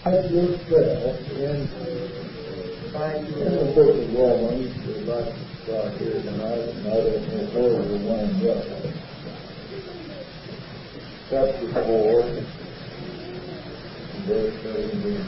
At yourself in the book of Romans, we'd like to start here tonight, and I don't know where we'll wind up. Chapter 4, verse 17.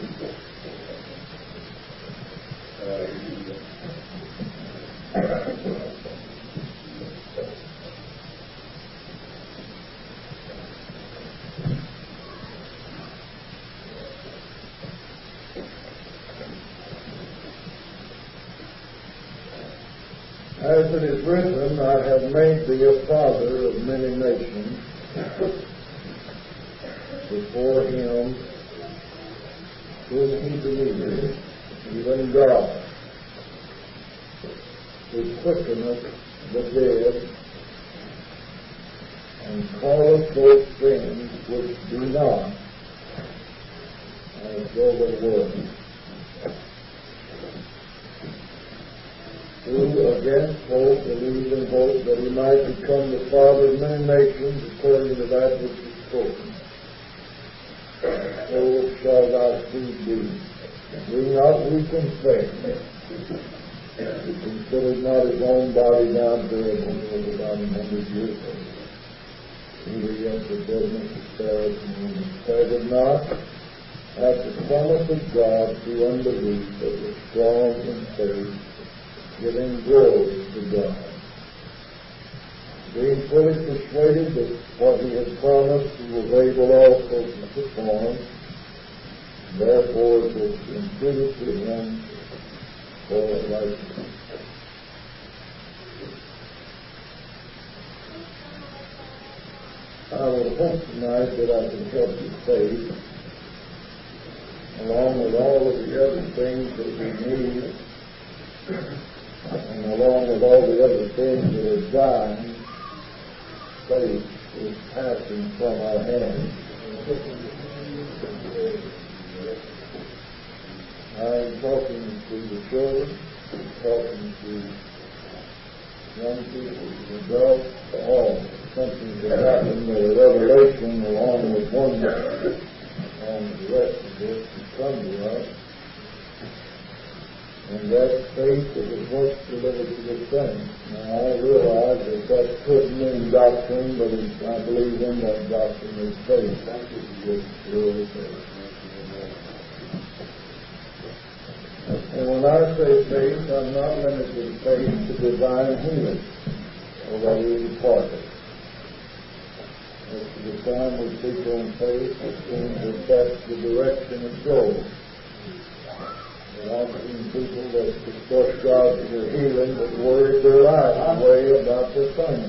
As it is written, I have made thee a father of many nations, before him whom he believed, even God, who quickeneth the dead, and calleth those things which be not as though they were. Who against hope believed in hope that he might become the father of many nations according to that which is spoken. So shall thy seed be. Be not weak in faith. He considered not his own body now dead when he was about 100 years old. Neither yet the deadness of Sarah staggered not at the promise of God through unbelief, but was strong in faith, giving glory to God, being fully persuaded that what he had promised he was able also to perform. Therefore it was imputed to him for righteousness. I would hope tonight that I can help your faith, along with all of the other things that we need, and along with all the other things that are dying. Faith is passing from our hands. I'm talking to the children, I'm talking to young people, adults, all. Something that happened with a revelation along with one and the rest of this has come to us. And that faith that was once delivered to the saints. Now I realize that could mean doctrine, but I believe in that doctrine is faith. That is really faith. And when I say faith, I'm not limiting faith to divine healing, although we are part of it. As to the time we speak on faith, it seems that that's the direction it goes. I've seen people that discuss God for their healing but worry their lives away about their pain.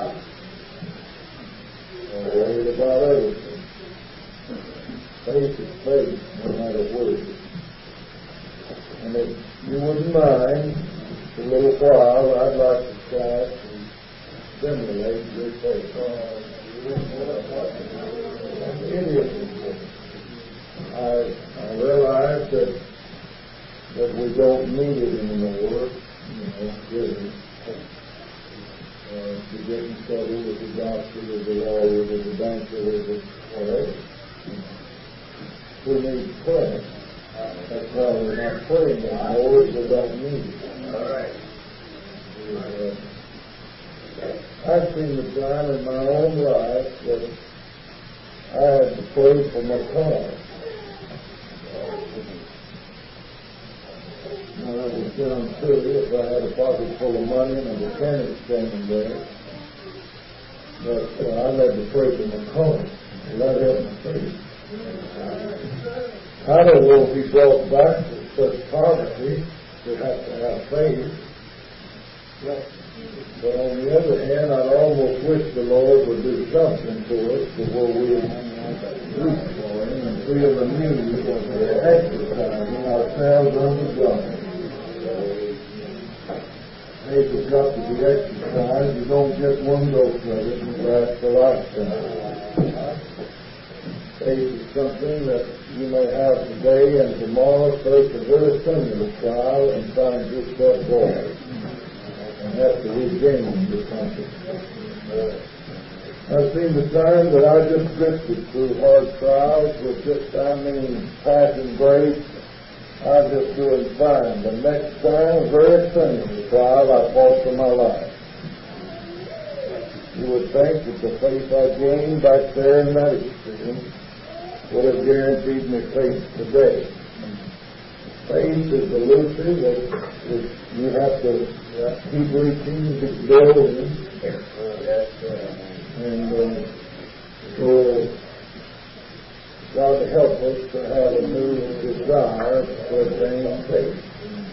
Or worried about everything. Faith is faith, no matter what it is. And if you wouldn't mind, for a little while, I'd like to try to stimulate your faith. It is important. I realize that we don't need it anymore, really. To get in trouble with the doctor, with the lawyer, with the banker, with the whatever. We need prayer. That's why we're not praying anymore, we don't need it. All right. I've seen the time in my own life that I had to pray for my car. Now, that would sound silly if I had a pocket full of money and a mechanic standing there. But I had to pray for my car. Well, that helped my faith. I don't know if he brought back to such poverty to have faith. But on the other hand, I'd almost wish the Lord would do something to us before we reach for Him and feel the need of exercising ourselves unto God. Faith has got to be exercised. You don't get one dose of it and last a lifetime. Faith is something that you may have today and tomorrow face a very similar trial and find yourself void and have to regain your consciousness. I've seen the time that I just drifted through hard trials with just, passing grace. I was just doing fine. The next time, very similar trial, I fought for my life. You would think that the faith I gained back there in that experience would have guaranteed me faith today. Faith is elusive, that you have to keep reaching, keep building. And so God help us to have a new desire to attain faith.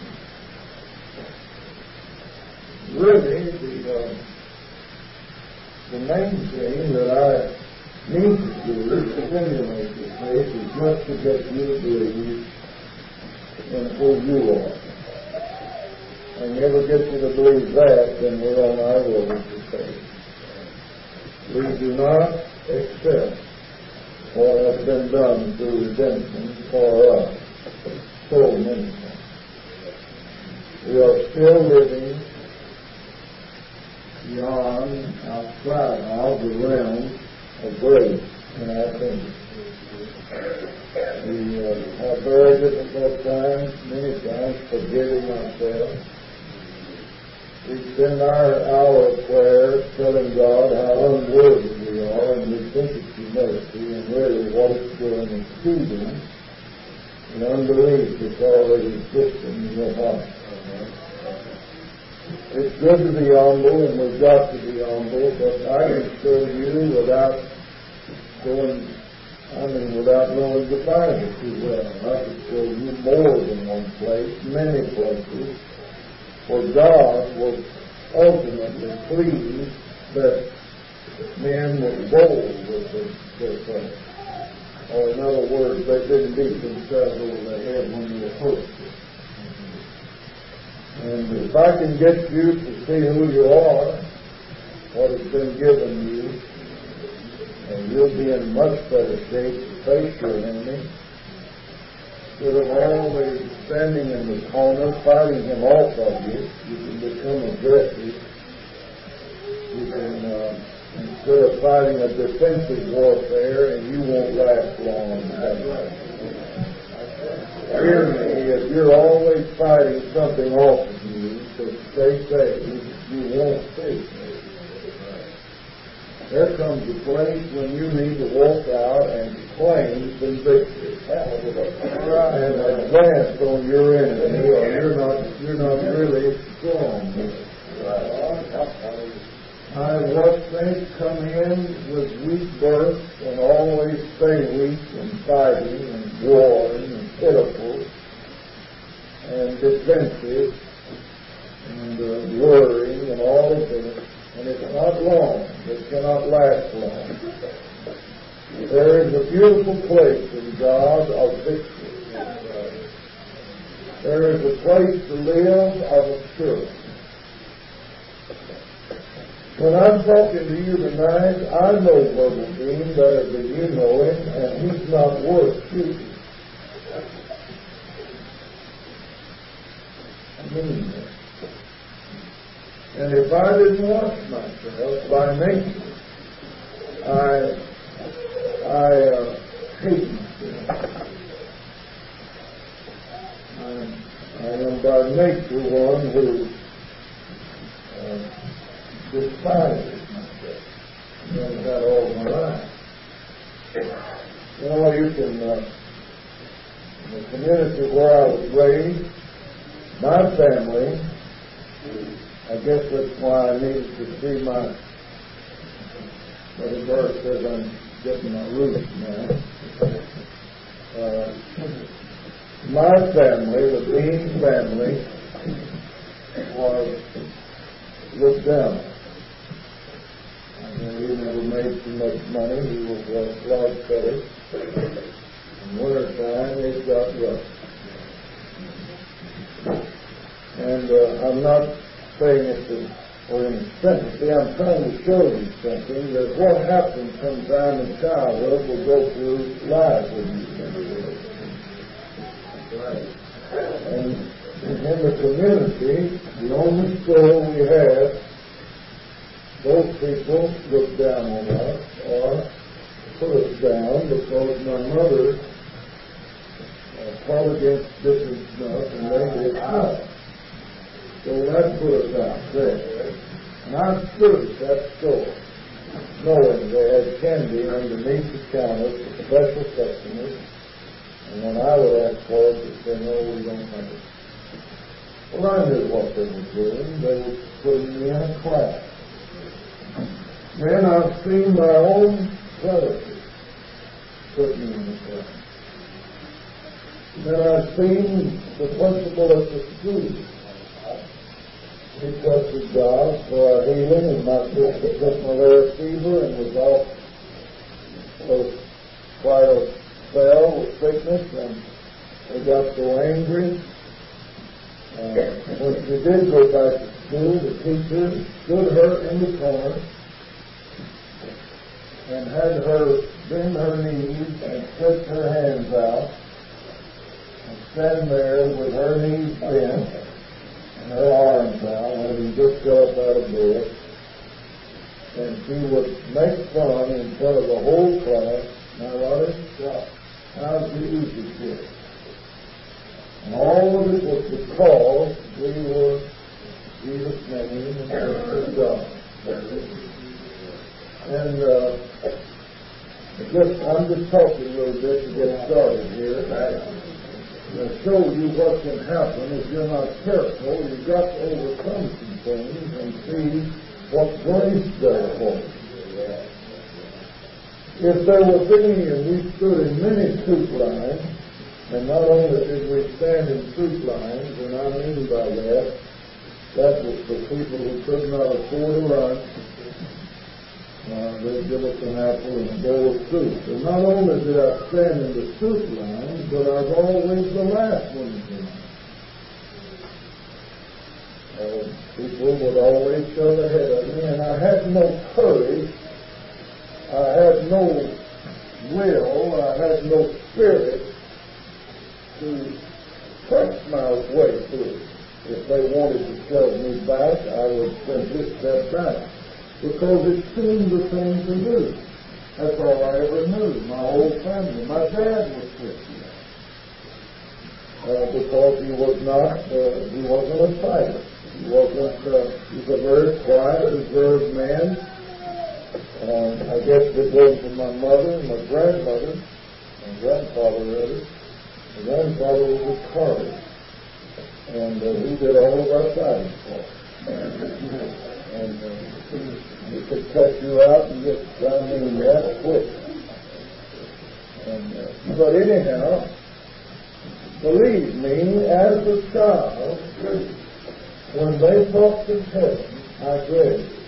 Really, the main thing that I need to do is to stimulate your faith as much to get you to believe in who you are. And never get you to believe that, then we're on our road to faith. We do not accept what has been done through redemption for us. So many times. We are still living beyond, outside of the realm of grace in our thinking. We have very difficult times, many times, forgiving ourselves. We spend our hour of prayer telling God how unworthy we are, and we think it's humility, and really what it's doing is feeding an unbelief that's already existing in your heart. It's good to be humble, and we've got to be humble, but I can show you without knowing the Bible too well. I can show you more than one place, many places, where God was ultimately pleased that men were bold with their faith. Or in other words, they didn't beat themselves over the head when they approached it. And if I can get you to see who you are, what has been given you, and you'll be in much better shape to face your enemy. Instead of always standing in the corner, fighting him off of you, you can become aggressive. You can, instead of fighting a defensive warfare, and you won't last long. Hear me, if you're always fighting something off of you to stay safe, you won't stay safe. There comes a place when you need to walk out and claim some victory and advance on your enemy, or you're not really strong. I watch things come in with weak birth and always stay weak and fighting and warring and pitiful and defensive and worrying and all of this. And it's not long. It cannot last long. There is a beautiful place in God of victory. There is a place to live of assurance. When I'm talking to you tonight, I know Brother Dean better than you know him, and he's not worth shooting. I mean that. And if I didn't wash myself by nature, I hate myself. I am by nature one who despises myself. I've done that all my life. You can, in the community where I was raised, my family, I guess that's why I needed to see my, Brother Burke says I'm getting my roots now. My family, the Dean family, was looked down. He never made too much money. He was a log cutter. In wintertime, it got rough. And I'm not saying it for any sympathy. I'm trying to show you something, that what happens sometime in childhood will go through life with you. And in the community, the only school we had, those people looked down on us. fought against different stuff, and they did not. So that put us out there. And I stood at that store, knowing they had candy underneath the counter for special customers. And when I would ask for it, they said, no, we don't have it. Well, I knew what they were doing. They were putting me in a class. Then I've seen my own relatives put me in a class. Then I've seen the principal at the school. He trusted God for our healing, and my sister took malaria fever and was off for quite a spell with sickness, and they got so angry. When she did go back to school, the teacher stood her in the corner and had her bend her knees and stretch her hands out and stand there with her knees bent and her arms out, having just got up out of bed, and she would make fun in front of the whole class. Now, Roddy, how's the easy kid? And all of it was because we were Jesus' name and Jesus' God. And I'm just talking a little bit to get started here. To show you what can happen if you're not careful. You've got to overcome some things and see what grace there for you. If there were any, and we stood in many troop lines, and not only did we stand in troop lines, and I mean by that was for people who could not afford a lunch. They'd give us an apple and a bowl of soup. And not only did I stand in the soup line, but I was always the last one in line. People would always shove ahead of me, and I had no courage. I had no will. I had no spirit to press my way through. If they wanted to shove me back, I would simply step back, because it seemed the thing to do. That's all I ever knew. My whole family. My dad was Christian, because he wasn't a fighter. He was a very quiet, reserved man. I guess it goes to my mother and my grandmother, my grandfather rather. My grandfather was a carver, and he did all of our fighting for us. And he could cut you out and just that quick. But anyhow, believe me, as a child, when they talked of heaven, I dreaded it.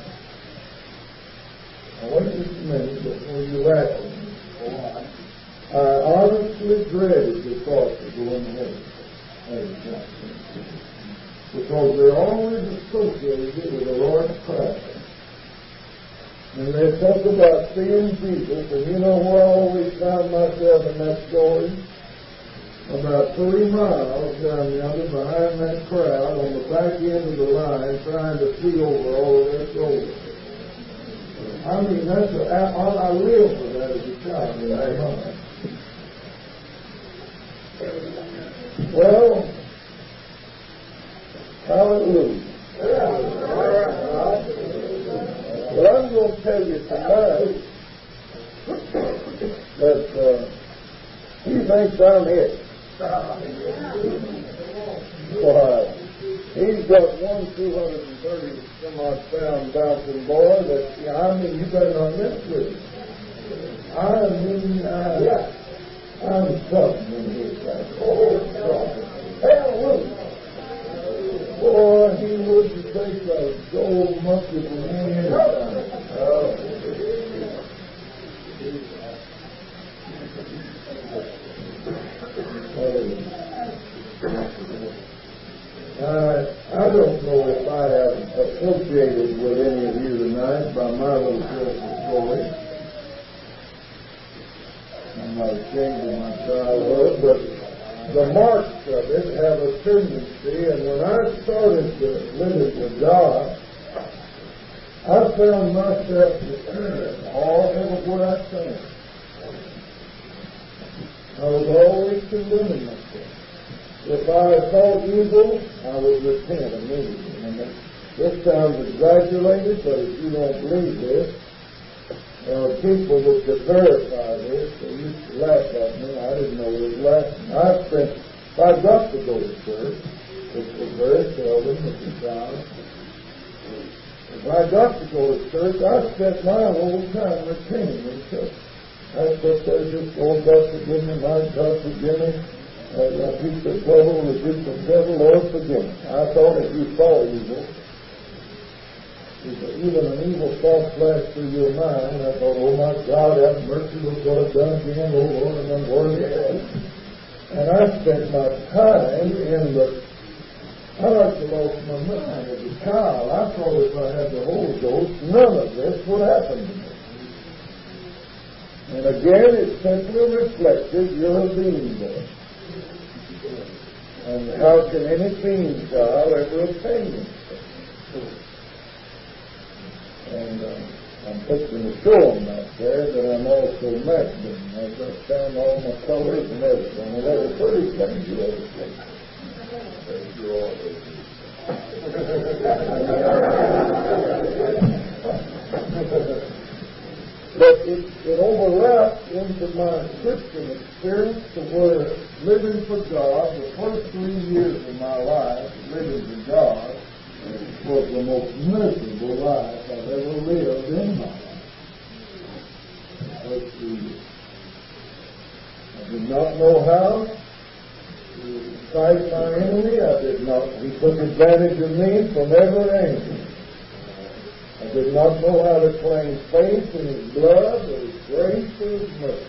Now wait just a minute before you ask me. I honestly dreaded the thought of going to heaven as a child, because they're always associated with the Lord's Prayer. And they talk about seeing Jesus, and you know where I always found myself in that story? About 3 miles down yonder behind that crowd on the back end of the line, trying to see over all of their shoulders. I mean, I lived for that as a child in my mind. Well, hallelujah. Well, I'm going to tell you tonight that he thinks I'm it. Why, he's got one 230 some odd pound bouncing boy that, I mean, you better not mess with him. I mean, I'm something in his life. Hallelujah. Boy, he wouldn't take a gold monkey from me I don't know if I have associated with any of you tonight by my little personal story. I'm not ashamed of my childhood, but the marks of it have a tendency, and when I started to live with God, I found myself dependent all everywhere I stand. I was always condemning I saw evil, I would repent immediately. And this sounds exaggerated, but if you don't believe this, there are people that could verify this. They used to laugh at me. I didn't know it was laughing. If I got to go to church, which was very seldom at the time, if I got to go to church, I spent my whole time repenting in church. I sat there just going, God forgive me, my God forgive me. A piece of trouble, a piece of devil, Lord forgive me. I thought if you saw evil, even an evil thought flashed through your mind, I thought, oh my God, have mercy, look what I've done again, oh Lord, and I'm worthy. And I spent my time in the, I like to lost my mind as a child. I thought if I had the Holy Ghost, none of this would happen to me. And again, it simply reflected your being there. And how can any being child ever attain this? And I'm fixing to show them out there that I'm also Mexican. I've got down all my colors and everything. And that's a pretty thing you ever see. But it overlapped into my Christian experience to where living for God, the first 3 years of my life, living for God, was the most miserable life I've ever lived in my life. First 3 years. I did not know how to fight my enemy. He took advantage of me from every angle. I did not know how to claim faith in His blood, or His grace, or His mercy.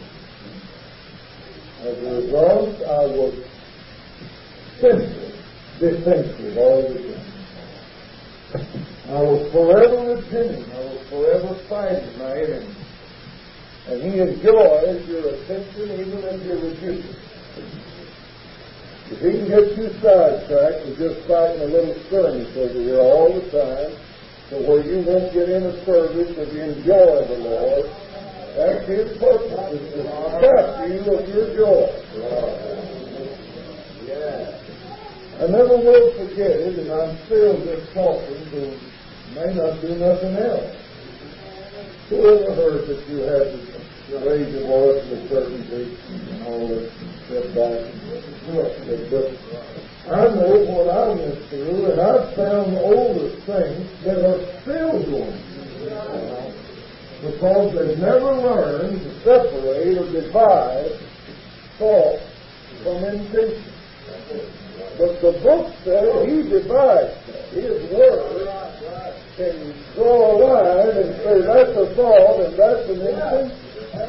As a result, I was sinful, defensive all the time. I was forever repenting. I was forever fighting my enemy. And he enjoys your attention even if you refuse it. If he can get you sidetracked and just fighting a little skirmish over here all the time, to where you won't get in a service and you enjoy the Lord, that's his purpose, is to deprive you of your joy. I never will forget it, and I'm still just talking who may not do nothing else. Who ever heard that you had to raise your voice to a certain pitch and all this and step back and but I know what I went through, and I've found older things that are still going through because they've never learned to separate or divide thought from intention. But the book says he divides that. His word can draw a line and say that's a thought and that's an intention.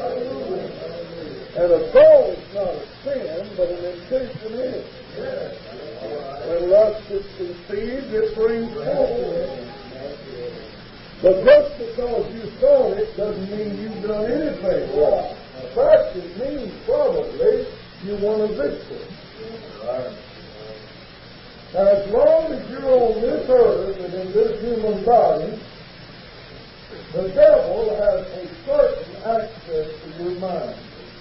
And a thought is not a sin, but an intention is. When lust is conceived, it brings forth. But just because you thought it doesn't mean you've done anything wrong. In fact, it means probably you won a victory. Now, as long as you're on this earth and in this human body, the devil has a certain access to your mind.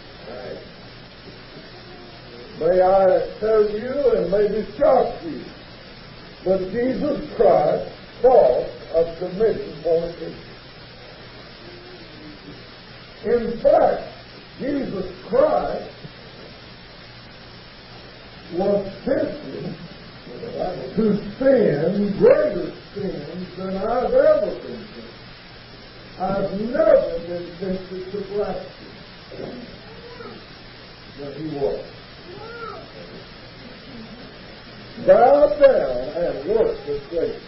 May I tell you and maybe shock you, but Jesus Christ thought of committing fornication. In fact, Jesus Christ was tempted to sin greater sins than I've ever been tempted. I've never been tempted to blaspheme. But he was. Bow down and worship Satan.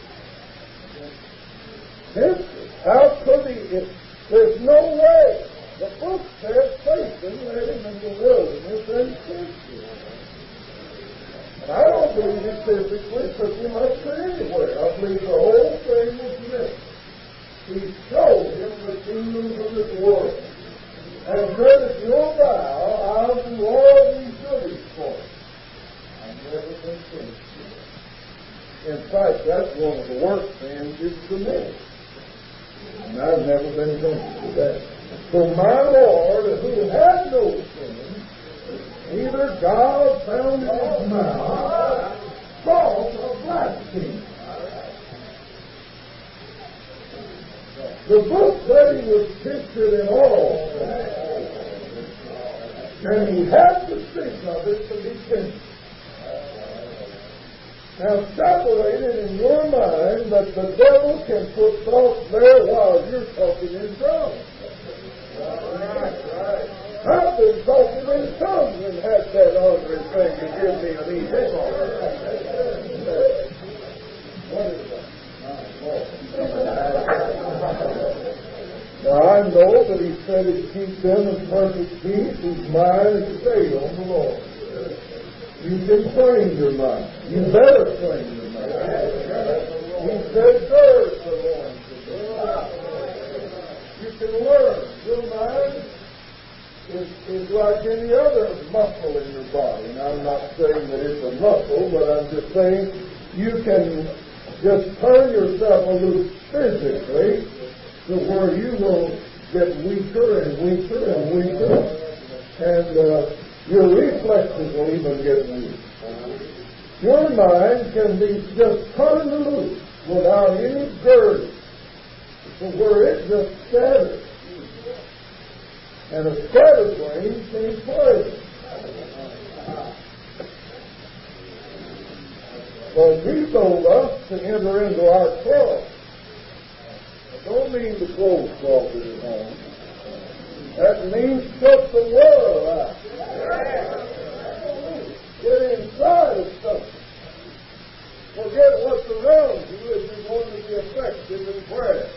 Tempted. How could he? There's no way. The book says Satan led him in the wilderness and tempted him. I don't believe he physically took him up to anywhere. I believe the whole thing was meant. He showed him the kingdoms of this world. And said, if you'll bow, I'll do all these goodies for you. I've never been tempted. In fact, that's one of the worst sins you commit. And I've never been tempted to that. So my Lord, who had no sin, either God found in his mouth The book said he was tempted in all, and he had to think of it to be tempted. Now, separate it in your mind that the devil can put thoughts there while you're talking in tongues. Right. I've been talking in tongues and had that hungry thing to give me an eating. What is that? Now, I know that he said he'd keep them in perfect peace whose mind is stayed on the Lord. You can train your mind. You better train your mind. He said, "Gird the loins of the Lord." You can learn. Your mind is like any other muscle in your body. And I'm not saying that it's a muscle, but I'm just saying you can just turn yourself loose physically to where you will get weaker and weaker and weaker. And your reflexes will even get weak. Your mind can be just turned loose without any girding to where it just scatters. And a scattered brain can't play. But he told us to enter into our closet. I don't mean the clothes closet at home. That means shut the world out. Get inside of something. Forget what's around you if you're going to be effective in prayer.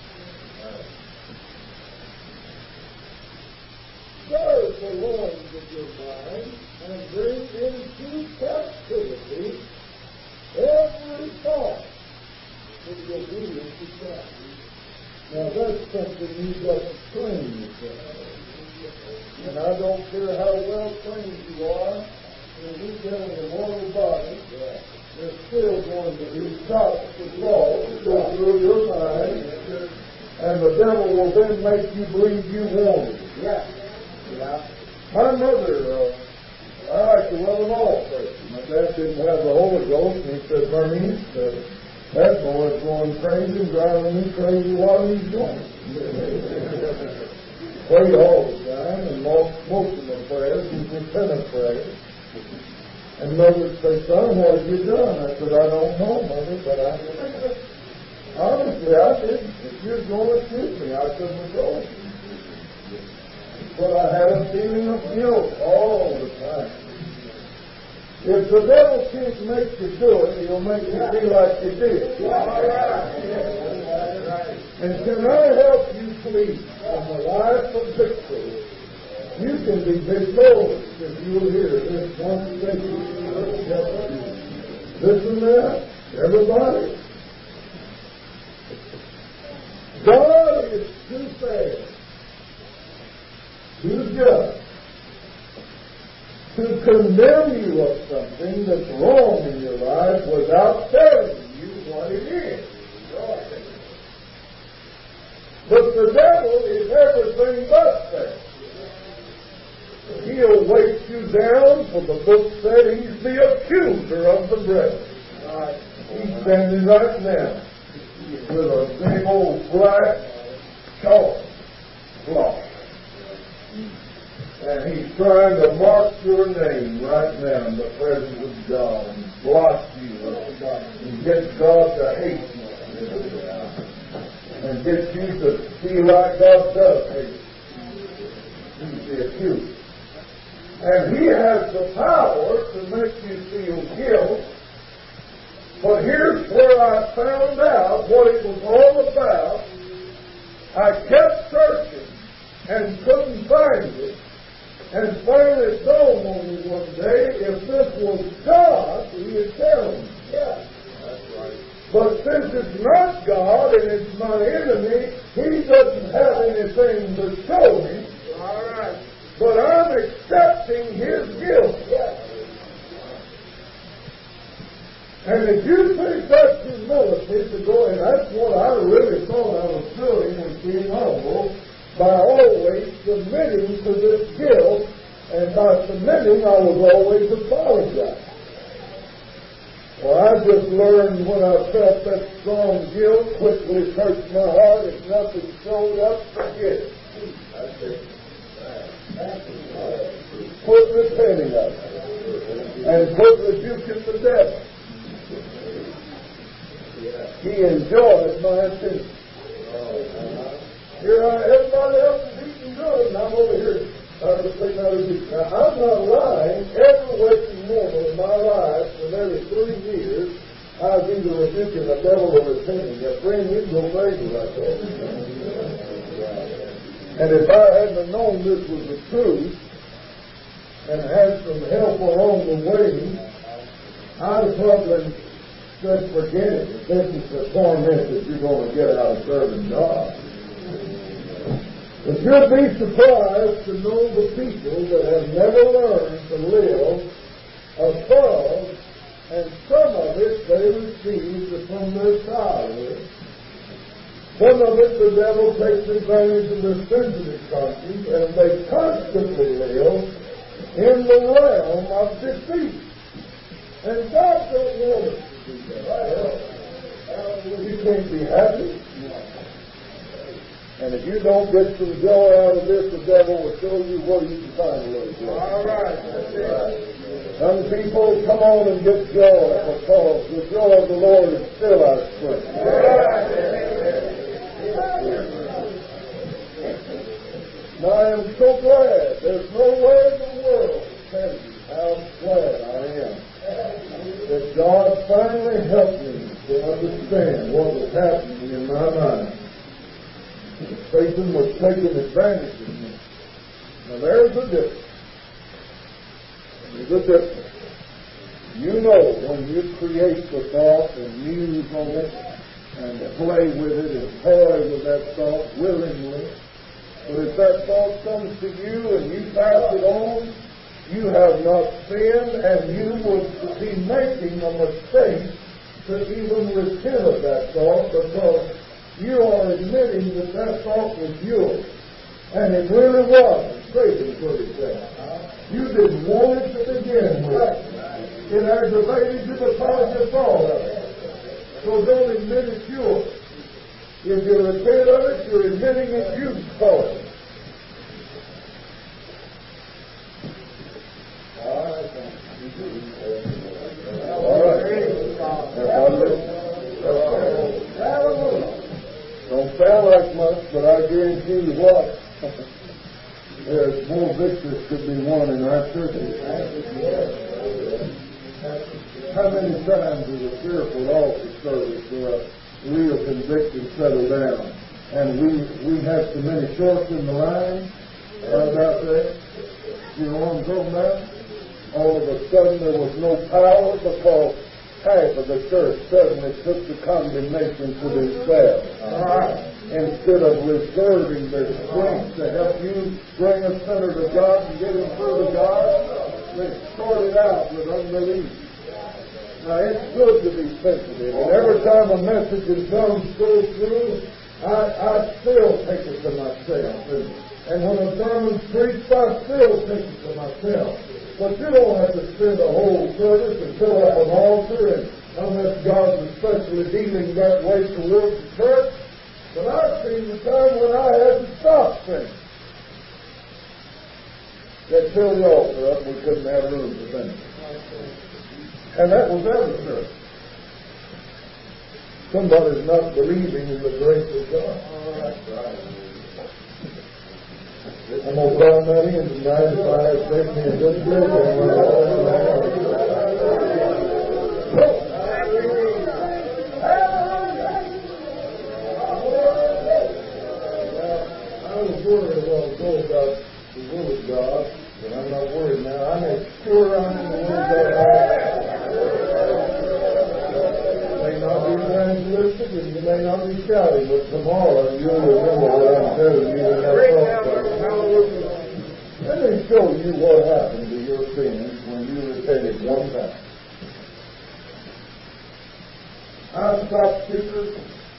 Gird the loins of your mind and bring into captivity every thought that will be to Christ. Now that's something you've got to train yourself. And I don't care how well trained you are, when you get in a mortal body, there's still going to be thoughts of law that go through your mind, and the devil will then make you believe you want it. Yeah. My mother, I like to love an all person. My dad didn't have the Holy Ghost, and he said, "Bernice, that boy's going crazy, driving me crazy while he's going." Prayed all the time, and most of my prayers was repentance prayers. And Mother would say, "Son, what have you done?" I said, "I don't know, Mother, but honestly, I didn't. If you're going to shoot me, I couldn't have told you." But I had a feeling of guilt all the time. If the devil can't make you do it, he'll make you feel like you did. And can I help you please from a life of victory? You can be victorious if you will hear this one thing. Listen now, everybody. God is too fair, too just to condemn you of something that's wrong in your life without telling you what it is. But the devil is everything but fair. He'll weight you down, for the book said he's the accuser of the brethren. He's standing right now with a big old black chalk block. And he's trying to mark your name right now in the presence of God and block you and get God to hate you and get you to feel like God does hate you. He's the accuser. And he has the power to make you feel guilt. But here's where I found out what it was all about. I kept searching and couldn't find it. And finally told me one day, if this was God, he would tell me. Yeah, that's right. But since it's not God and it's my enemy, he doesn't have anything to show me. All right. But I'm accepting his guilt. Yeah. And if you think that's humility to go, and that's what I really thought I was doing, was being humble, by always submitting to this guilt, and by submitting I was always apologizing. Well, I just learned when I felt that strong guilt quickly searched my heart. If nothing showed up, forget it. Quit repenting of it. And quit rebuking the devil. He enjoyed my attention. Here everybody else is eating good, and I'm over here trying to take out a beat. Now, I'm not lying. Every waking moment of my life for nearly 3 years, I was either rebuking the devil or repenting. Now, friend, you can go crazy like that. And if I hadn't known this was the truth and had some help along the way, I'd have probably said, forget it. This is the torment that you're going to get out of serving God. But you'll be surprised to know the people that have never learned to live above, and some of it they received from their childhood. Some of it the devil takes advantage of their sensitive conscience, and they constantly live in the realm of defeat. And God don't want us to do that. You can't be happy. And if you don't get some joy out of this, the devil will show you where you can find a little joy. All right. Some people come on and get joy because the joy of the Lord is still our strength. Now, I am so glad. There's no way in the world to tell you how glad I am that God finally helped me to understand what was happening in my mind. Satan was taking advantage of me. Now there's a difference. There's a difference. You know when you create the thought and muse on it and play with it and toy with that thought willingly, but if that thought comes to you and you pass it on, you have not sinned and you would be making a mistake to even repent of that thought, because you are admitting that that thought was yours. And it really was. Satan put it there. You didn't want it to begin with. It aggravated you because you thought of it. So don't admit it's yours. If you repent of it, you're admitting it's you caused it. All right. Don't sound like much, but I guarantee you what, there's more victories could be won in our churches. How many times is a fearful altar service where a real conviction settled down, and we had so many shorts in the line? How about that? You know what I'm talking about? All of a sudden there was no power because half of the church suddenly took the condemnation to themselves. Instead of reserving their strength to help you bring a sinner to God and get him through to God, they started out with unbelief. Now it's good to be sensitive, and every time a message in tongues goes through, I still take it to myself. And when a sermon's preached, I still take it to myself. But you don't have to spend a whole service and fill up an altar unless God's especially dealing that way towards the church. But I've seen the time when I had to stop singing. They'd fill the altar up and we couldn't have room to sing. And that was every church. Somebody's not believing in the grace of God. I'm going to find that in tonight if I have taken me a good drink on my I was worried a while ago about the Word of God, but I'm not worried now. I make sure I'm in the Word of God. You may not be evangelistic and you may not be shouting, but tomorrow you'll remember what I'm telling you in that thought. Let me show you what happened to your sins when you repented one time. I stopped speakers.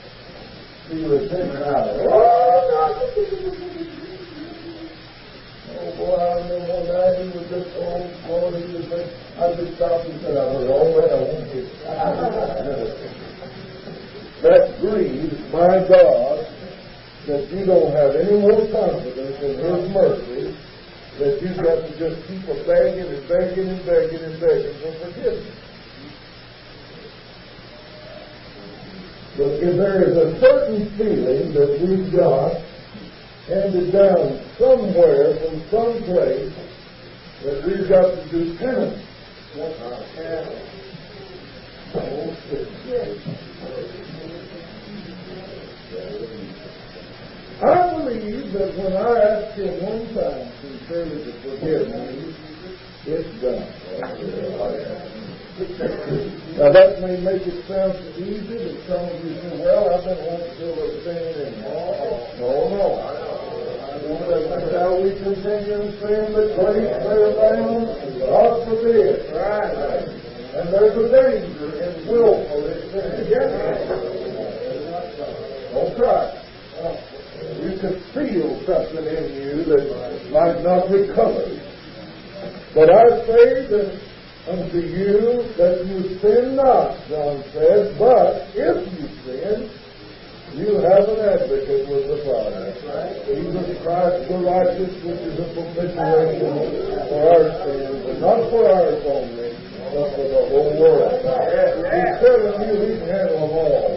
You repented out. Oh, boy, I remember one night he was just he was like, I just stopped and said, I was, oh, well, I won't get That grieves my God that you don't have any more confidence in His mercy, that you've got to just keep begging and begging and begging and begging for forgiveness. But if there is a certain feeling that we've got handed down somewhere from some place that we've got to do penance. I believe that when I ask Him one time sincerely to forgive me, it's done. Now that may make it sound so easy that some of you say, well, I've been wanting to do a sin anymore. No. That's how we continue to sin that grace fail down. God forbid. Right. And there's a danger in willful sin. Don't try. You could feel something in you that might not recover. But I say that unto you that you sin not, John said, but if you sin, you have an advocate with the Father. Jesus Christ the righteous, which is a propitiation for our sins, and not for ours only, but for the whole world. He's telling you He can handle them all.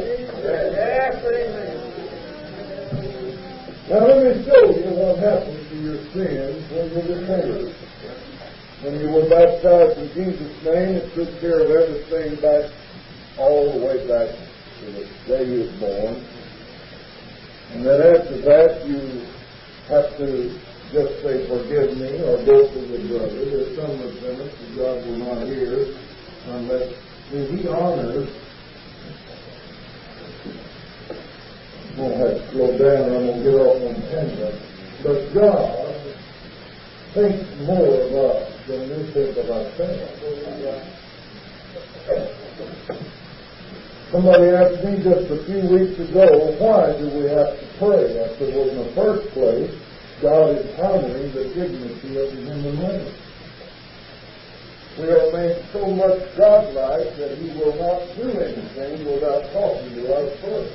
Now let me show you what happens to your sins when you repent. When you were baptized in Jesus' name, it took care of everything back, all the way back to the day you was born. And then after that, you have to just say, forgive me, or go to the brother. There's some repentance that God will not hear unless He honors. I'm going to have to slow down, or I'm going to get off on tangent. But God thinks more of us than we think of ourselves. Somebody asked me just a few weeks ago, why do we have to pray? I said, well, in the first place, God is honoring the dignity of the human race. We are made so much godlike that He will not do anything without talking to us first.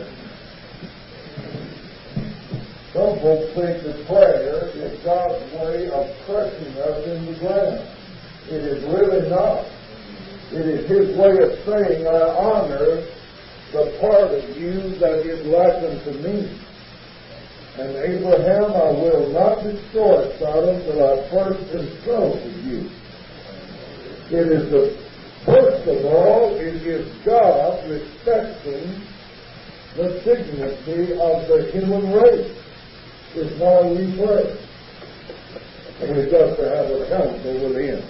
Some folks think that prayer is God's way of pressing us in the ground. It is really not. It is His way of saying, I honor the part of you that is likened to me. And Abraham, I will not destroy Sodom till I first insulted you. It is first of all, it is God respecting the dignity of the human race. It's why we pray. And we've got to have a counsel with Him.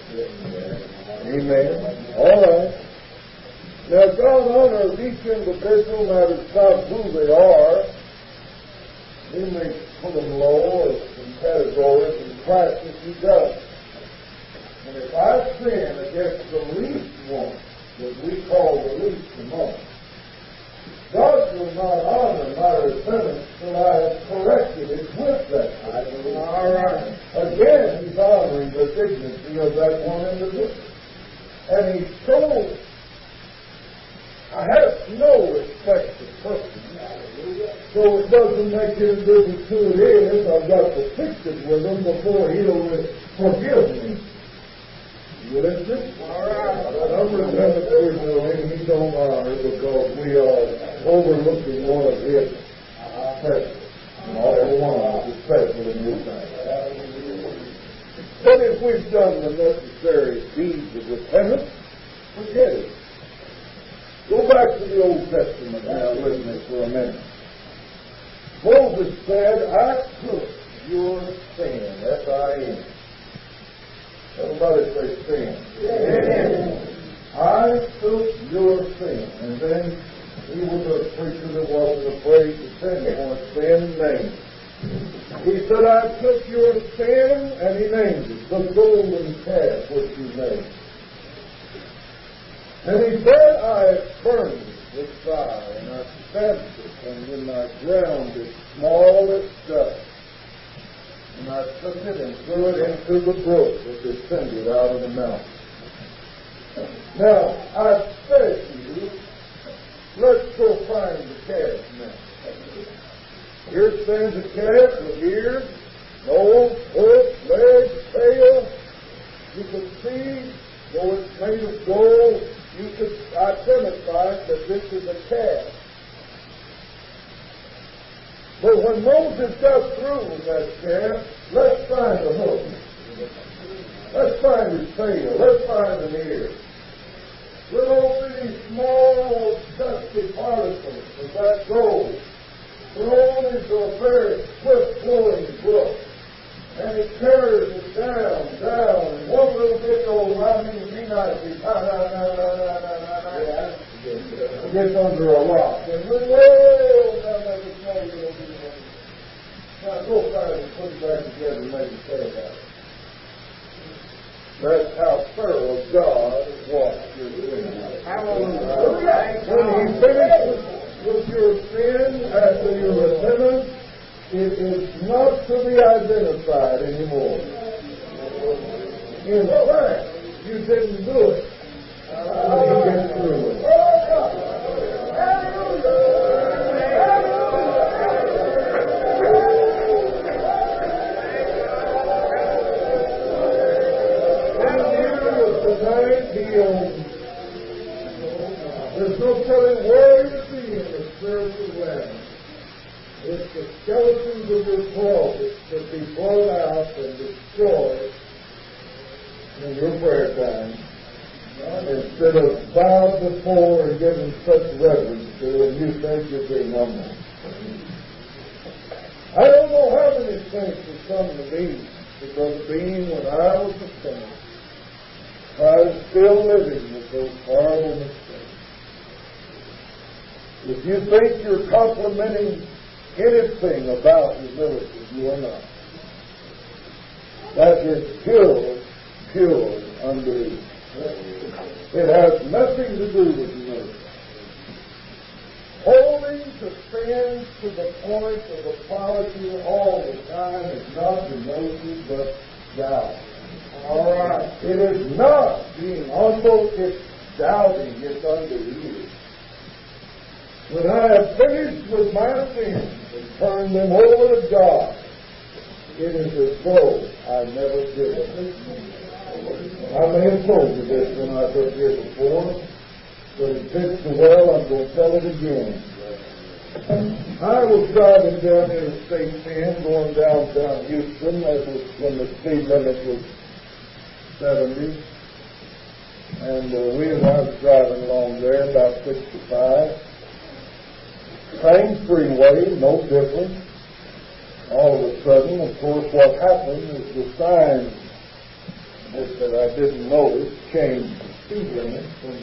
Amen. All right. Now, God honors each individual, no matter who they are. He may put them low in categories and classes. He does. And if I sin against the least one that we call the least among us, God will not honor my repentance till I have corrected it with that. All right. Again, He's honoring the dignity of that one individual. And He's told, I have no respect for persons, so it doesn't make any difference who it is. I've got to fix it with Him before He'll forgive me. You listen? All right. I'm repentant we're doing, He don't honor because we are overlooking one of His special. All one is special in His name. But if we've done the necessary deeds of repentance, forget it. Go back to the Old Testament now with me for a minute. Moses said, I took your sin, S-I-N. Everybody say sin. Amen. I took your sin. And then he was a preacher that wasn't afraid to sin for sin named. He said, I took your sin, and he named it, the golden calf which you made. And he said, I burned it with fire, and I stamped it, and when I ground it small as dust, And I took it and threw it into the brook that descended out of the mountain. Now, I said to you, let's go find the calf now. Here stands a calf with ears, nose, hoof, legs, tail. You could see, though it's made of gold, you could identify that this is a calf. But when Moses got through with that calf, let's find the hoof. Let's find his tail. Let's find an ear. Little bitty small dusty particles of that gold thrown into a very swift flowing brook. And it carries it down, and one little bit old rhyming Kenite gets under a rock. And way down there the small little bit. Now go find it and put it back together and make it say about it. That's how thorough God was. When He finished with your sin after your repentance, it is not to be identified anymore. In fact, you didn't do it when He gets through with it. There's no telling where you're seeing the spiritual realm. It's the skeletons of your closet that be brought out and destroyed in your prayer time, instead of bowed before and giving such reverence to it, you think you're being humble. I don't know how many things have come to me because being when I was a sinner, I was still living with those horrible mistakes. If you think you're complimenting anything about humility, you are not. That is pure unbelief. It has nothing to do with humility. Holding to sin to the point of apology all the time is not humility, but doubt. All right. It is not being humble, it's doubting, it's unbelief. When I have finished with my sins and turned them over to God, it is as though I never did it. I may have told you this when I was up here before, but it fits so well, I'm going to tell it again. I was driving down Interstate 10 going downtown Houston. That was when the speed limit was 70. And I was driving along there about 65. Same freeway, no difference. All of a sudden, of course, what happened is the sign that I didn't notice changed the speed limit from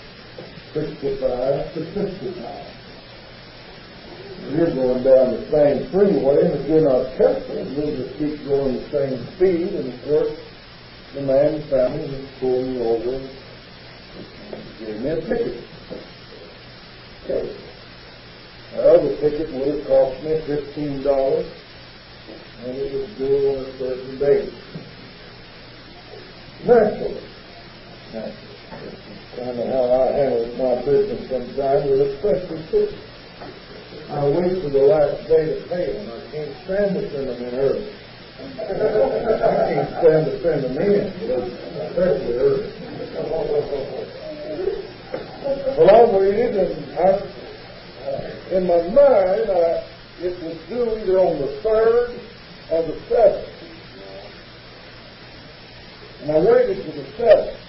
65 to 55. You're going down the same freeway, and if you're not careful, you'll just keep going the same speed, and of course, the man found me and pulled me over and gave me a ticket. Okay. The ticket would have cost me $15, and it was due on a certain date. Naturally. That's kind of how I handle my business sometimes, with especially tickets. I wait for the last day to pay them. I can't stand to send them in early. I can't stand to send them in, especially early. Well, I waited, and in my mind, it was due either on the 3rd or the 7th. And I waited for the 7th.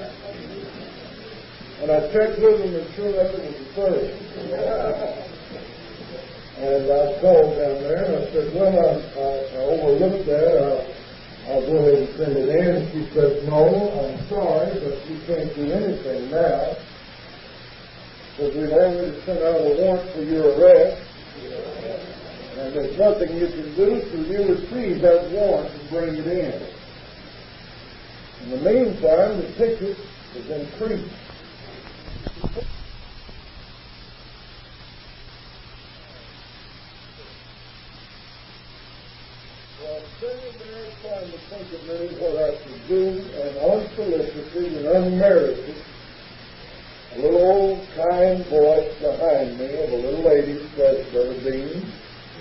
And I checked with them, and sure enough, it was the 3rd. And I called down there, and I said, well, I overlooked that. I'll go ahead and send it in. And she said, no, I'm sorry, but you can't do anything now, because we've already sent out a warrant for your arrest, and there's nothing you can do till you receive that warrant and bring it in. In the meantime, the ticket is increased. Well, to me what I should do, and unsolicited and unmerited, a little old kind voice behind me of a little lady said, "Brother Dean."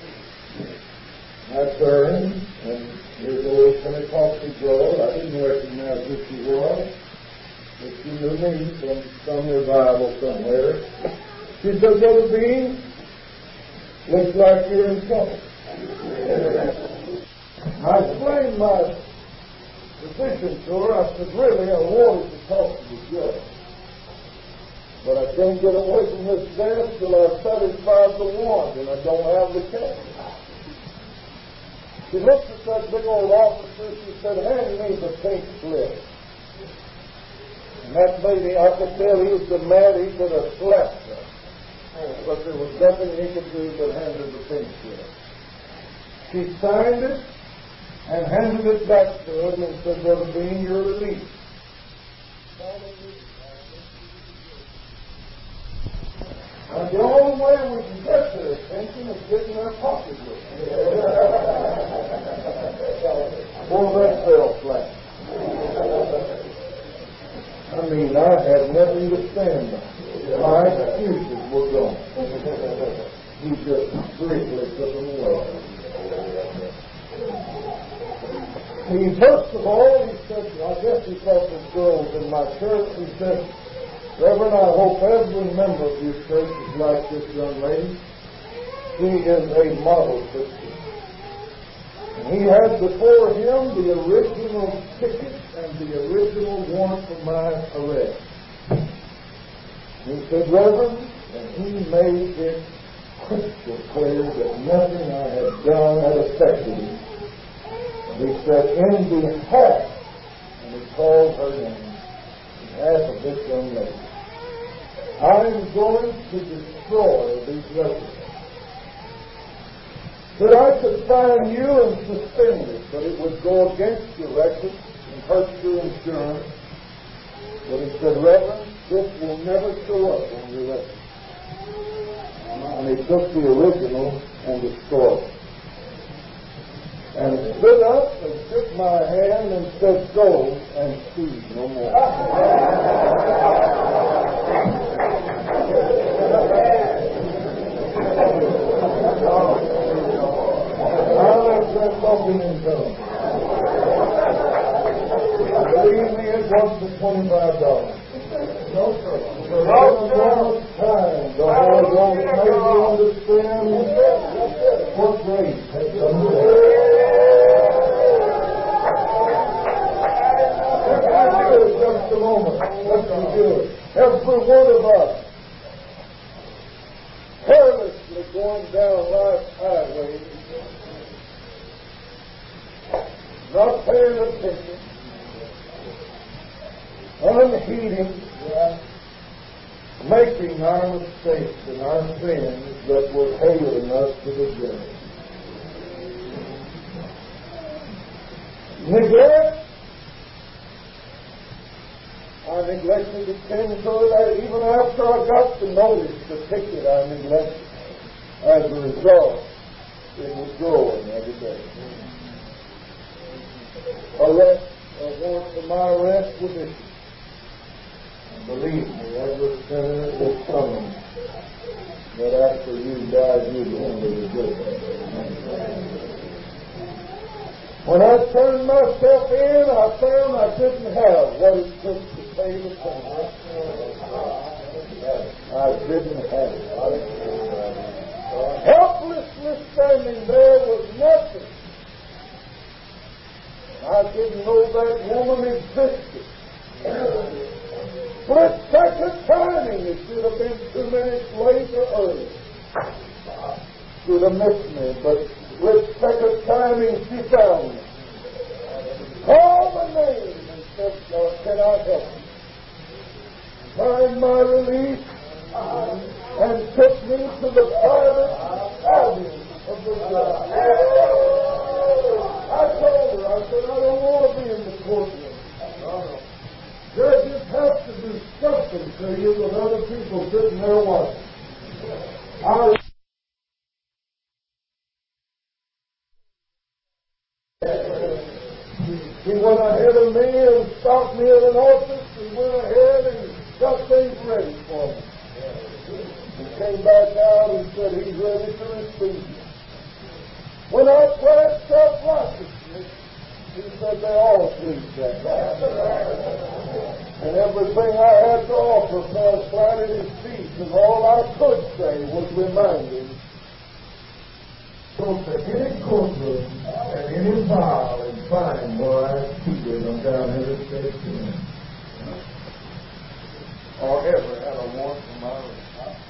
I turned, and here's a little Pentecostal girl. I didn't recognize who she was, but she knew me from some revival somewhere. She said, "Brother Dean, looks like you're in trouble." I explained my position to her. I said, "Really, I wanted to talk to the judge, but I can't get away from this desk till I've satisfied the warrant, and I don't have the cash." She looked at that big old officer. She said, "Hand me the pink slip." And that lady, I could tell he was the man. He could have slapped her, but there was nothing he could do but hand her the pink slip. She signed it and handed it back to him and said, "Brother Dean, you're released." Now, the only way we can get their attention is getting their pocketbook. Well, that fell flat. I mean, I had nothing to stand on. My excuses were gone. He just briefly took them away. First of all, he said, I guess he thought this girl was in my church. He said, "Reverend, I hope every member of your church is like this young lady. She is a model Christian." And he had before him the original ticket and the original warrant for my arrest. He said, "Reverend," and he made it crystal clear that nothing I had done had affected him. He said, "In behalf," and he called her name, in behalf of this young lady, "I am going to destroy these records. That I could fine you and suspend it, but it would go against your records and hurt your insurance." But he said, "Reverend, this will never show up on your record." And he took the original and destroyed it. And stood up and shook my hand and said, "Go and see no more." Talking in tongues. Believe me, it wasn't $25. No, sir. For a long time, the Lord wants to make you understand what grace has done to us. Just a moment. Let's be good. Every one of us, carelessly going down life's highway, not paying attention, unheeding, making our mistakes and our sins that were hailing us to the journey. Neglect. I neglected to tend to it. Even after I got to notice the ticket, I neglected. As a result, it was growing every day. Arrest, a warrant for my arrest was issued. And believe me, every sinner was coming that after you died, you'd only be good. When I turned myself in, I found I didn't have what it took to pay the penalty. I didn't have it. Helplessly standing there with nothing. I didn't know that woman existed. Split-second timing. It should have been 2 minutes late or early. Should have missed me, but split-second timing, she found me. Called my name and said, "Can I help you?" Signed my release and took me to the private audience of the judge. I told her, I said, "I don't want to be in the courtroom. Judges have to do something to you with other people sitting there watching." stopped me at an office and went ahead and got things ready for me. He came back out and said he's ready to receive you. When I pledged self-righteousness, he said they all please that. And everything I had to offer fell flat at his feet, and all I could say was remind him. Go to any courtroom and any file and find where I cheated on down here at State Court. Or ever had a warrant for my arrest.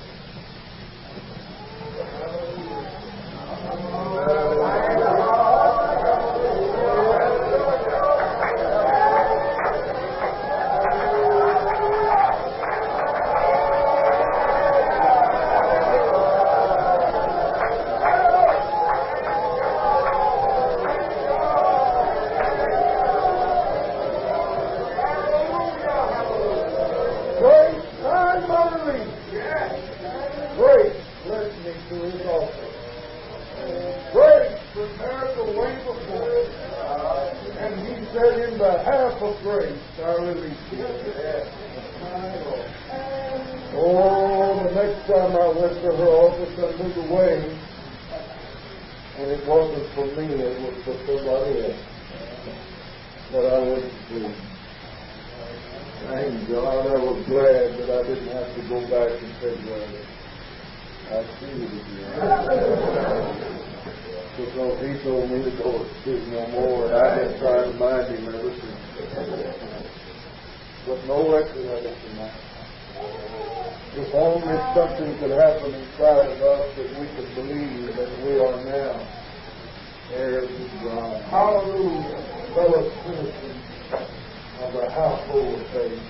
If only something could happen inside of us that we could believe that we are now heirs of God. Hallelujah. Fellow citizens of the household of faith.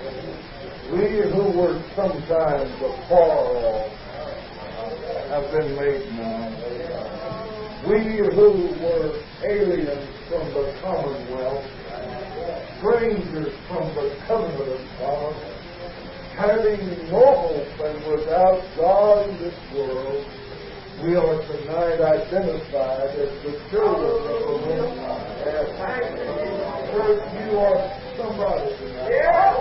We who were sometimes afar off have been made nigh. We who were aliens from the commonwealth, strangers from the covenant of God, having no hope and without God in this world, we are tonight identified as the children of the Most High. Church, you are somebody tonight.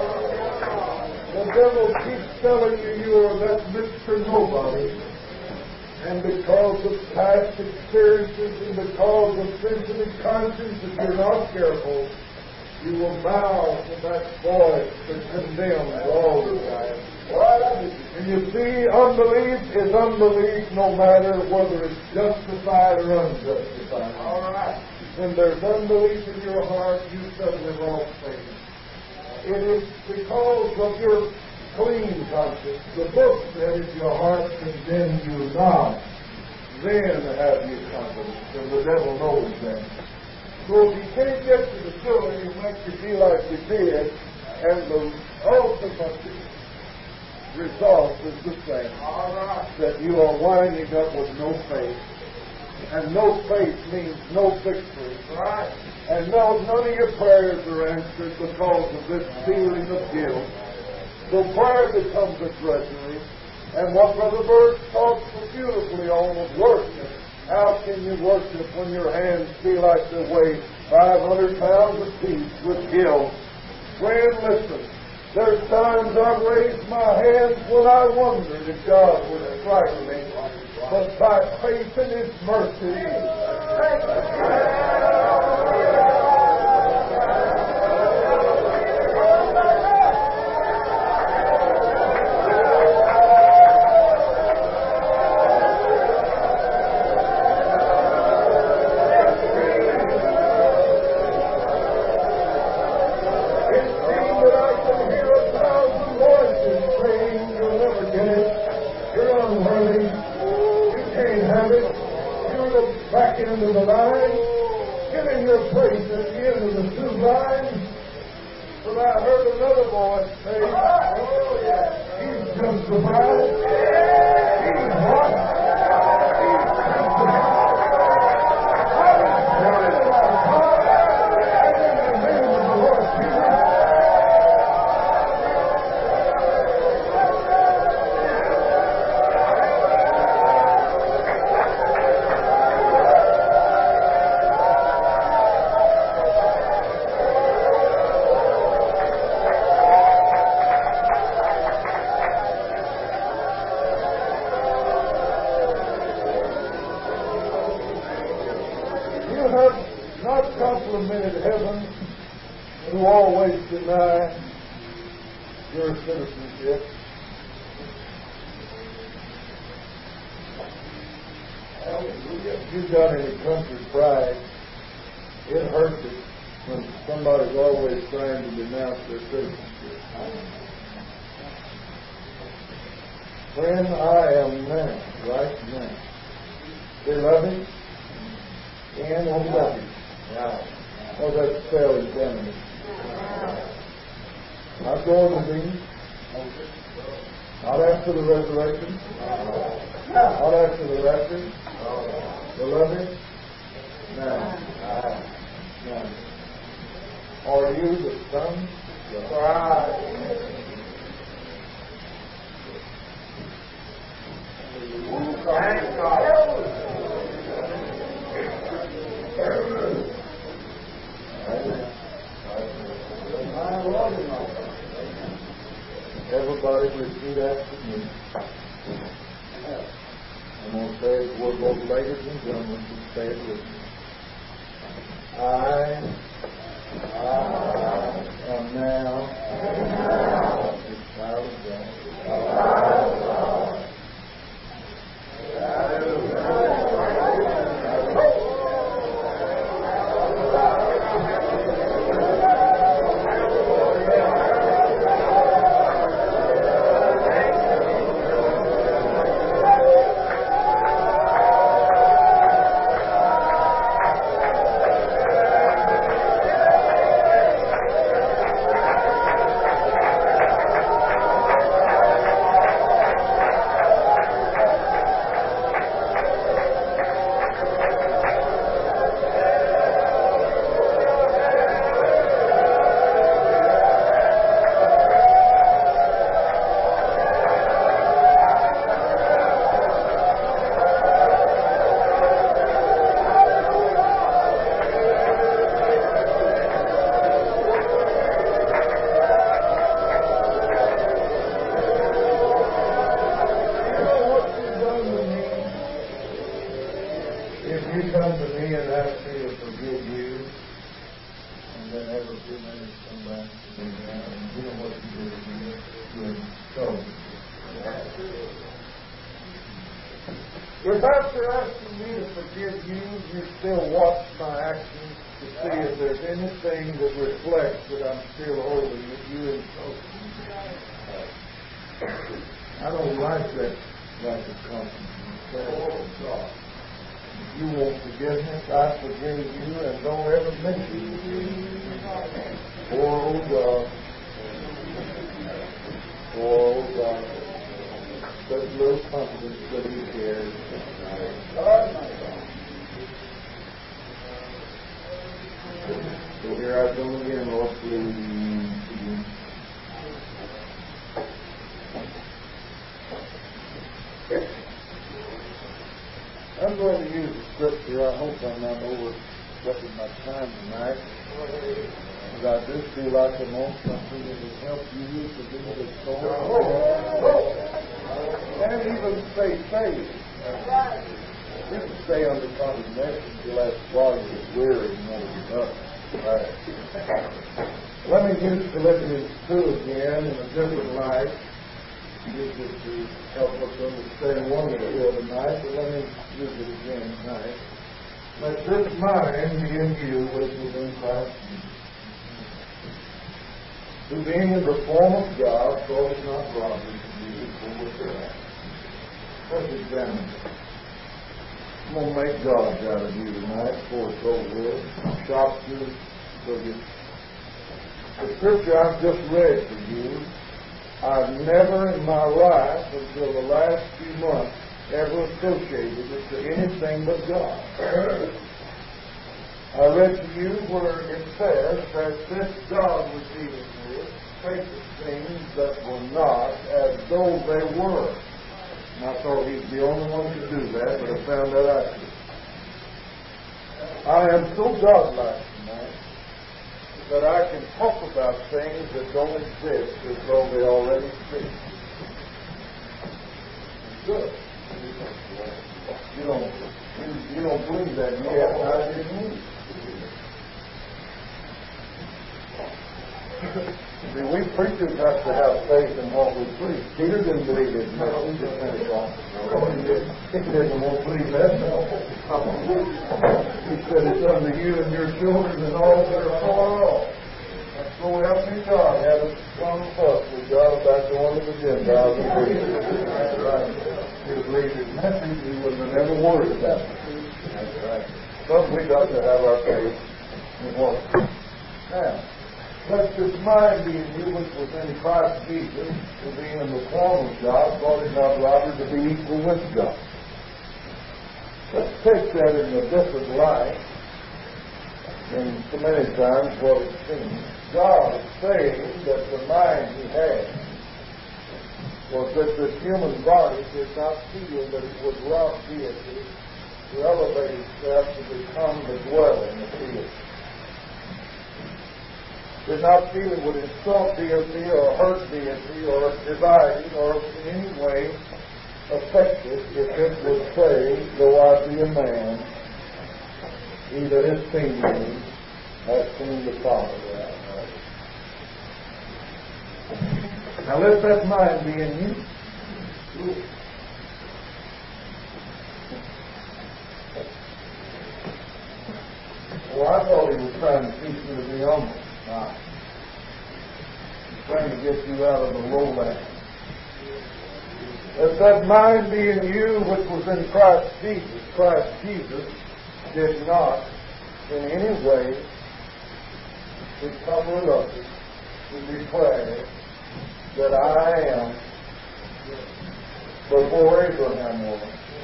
The devil keeps telling you you are that Mr. Nobody. And because of past experiences and because of sensitive conscience, if you're not careful, you will bow to that voice that condemns all the time. And you see, unbelief is unbelief no matter whether it's justified or unjustified. All right. When there's unbelief in your heart, you suddenly lost faith. It is because of your clean conscience. The book says your heart condemns you not. Then have you confidence. And the devil knows that. So if you can't get to the filling, it makes you feel like you did, and the ultimate result is the same. That you are winding up with no faith. And no faith means no victory. Right. And none of your prayers are answered because of this feeling of guilt. So prayer becomes a drudgery. And what Brother Bird talks so beautifully on was worship. How can you worship when your hands feel like they weigh 500 pounds apiece with guilt? Friend, listen. There's times I've raised my hands when I wondered if God would strike me. But by faith in His mercy, into the line, get in your place at the end of the two lines. But I heard another voice say, oh yeah, He's justified. He's what? He's justified. your citizenship. If you've got any country pride, it hurts it when somebody's always trying to denounce their citizenship. Friend, I am now, right now. Beloved, and on nothing. Oh, that's spelling feminine. Not going to be. Not after the resurrection. Not after the rapture. Beloved, now. Are you the sons of God? Thank God. Everybody repeat after me. I'm going to say it for both ladies and gentlemen who say it with me. I am now a child of God. If after asking me to forgive you, you still watch my actions to see if there's anything that reflects that I'm still holding that you insult me. I don't like that lack of confidence. Oh, God. If you won't forgiveness, I forgive you and don't ever mention it. Oh, God. Oh, God. Such little confidence that he cares. So here I come again, Lord, please. I'm going to use the scripture. I hope I'm not overstepping my time tonight. But I do feel like I'm on something that will help you to do this story. And even stay safe. You can stay under condemnation until that body is weary and won't give up. Right. Let me use Philippians 2 again in a different light. Use it to help us understand one of the here tonight, but let me use it again tonight. Let this mind be in you which was in Christ Jesus, who being in the form of God, thought it not robbery to be equal with God. Let's examine it. I'm going to make gods out of you tonight before it's over with. Shock you so you. The scripture I've just read to you, I've never in my life until the last few months ever associated it to anything but God. I read to you where it says that this God was dealing with faces things that were not as though they were. And I thought he's the only one who could do that, but I found that out. I am so godlike tonight that I can talk about things that don't exist as though they already exist. Good. You don't believe that yet. I didn't. See, we preachers just have to have faith in what we preach. Peter didn't believe his message at Pentecost. He didn't want to believe that. He said, it's unto you and your children and all that are far off. So help me God, have a strong fuss with God about going to the Gentiles and preach. That's right. If he believed his message, he wouldn't have never worried about it. That's right. But we got to have our faith in what. Now, let this mind be in you which was in Christ Jesus, to be in the form of God, thought it not robbery to be equal with God. Let's take that in a different light than so many times what it seems. God is saying that the mind he had was that this human body did not feel that it would rob deity to elevate itself to become the dwelling of deity. Did not feel it would insult deity or hurt deity or divide it or in any way affect it if it would say, though I be a man, he that has seen me has seen the Father. Now let that mind be in you. Well, I thought he was trying to teach you to be humble. Trying to get you out of the lowland. Let that mind be in you which was in Christ Jesus. Christ Jesus did not in any way become reluctant to declare that I am before Abraham was.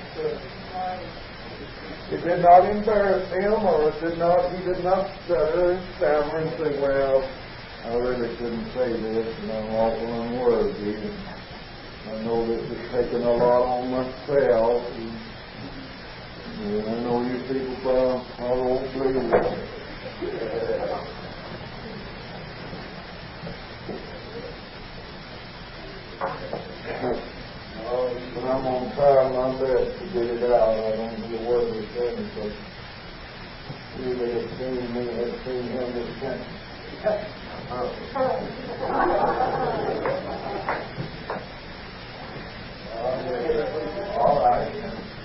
It did not embarrass him, or he did not stutter and stammer and say, well, I really shouldn't say this, and I'm awful unworthy. And I know this is taking a lot on myself. And I know you people I won't believe it. But I'm going to try my best to get it out. I don't know where we're going, but you may have seen me, have seen him this time. All right.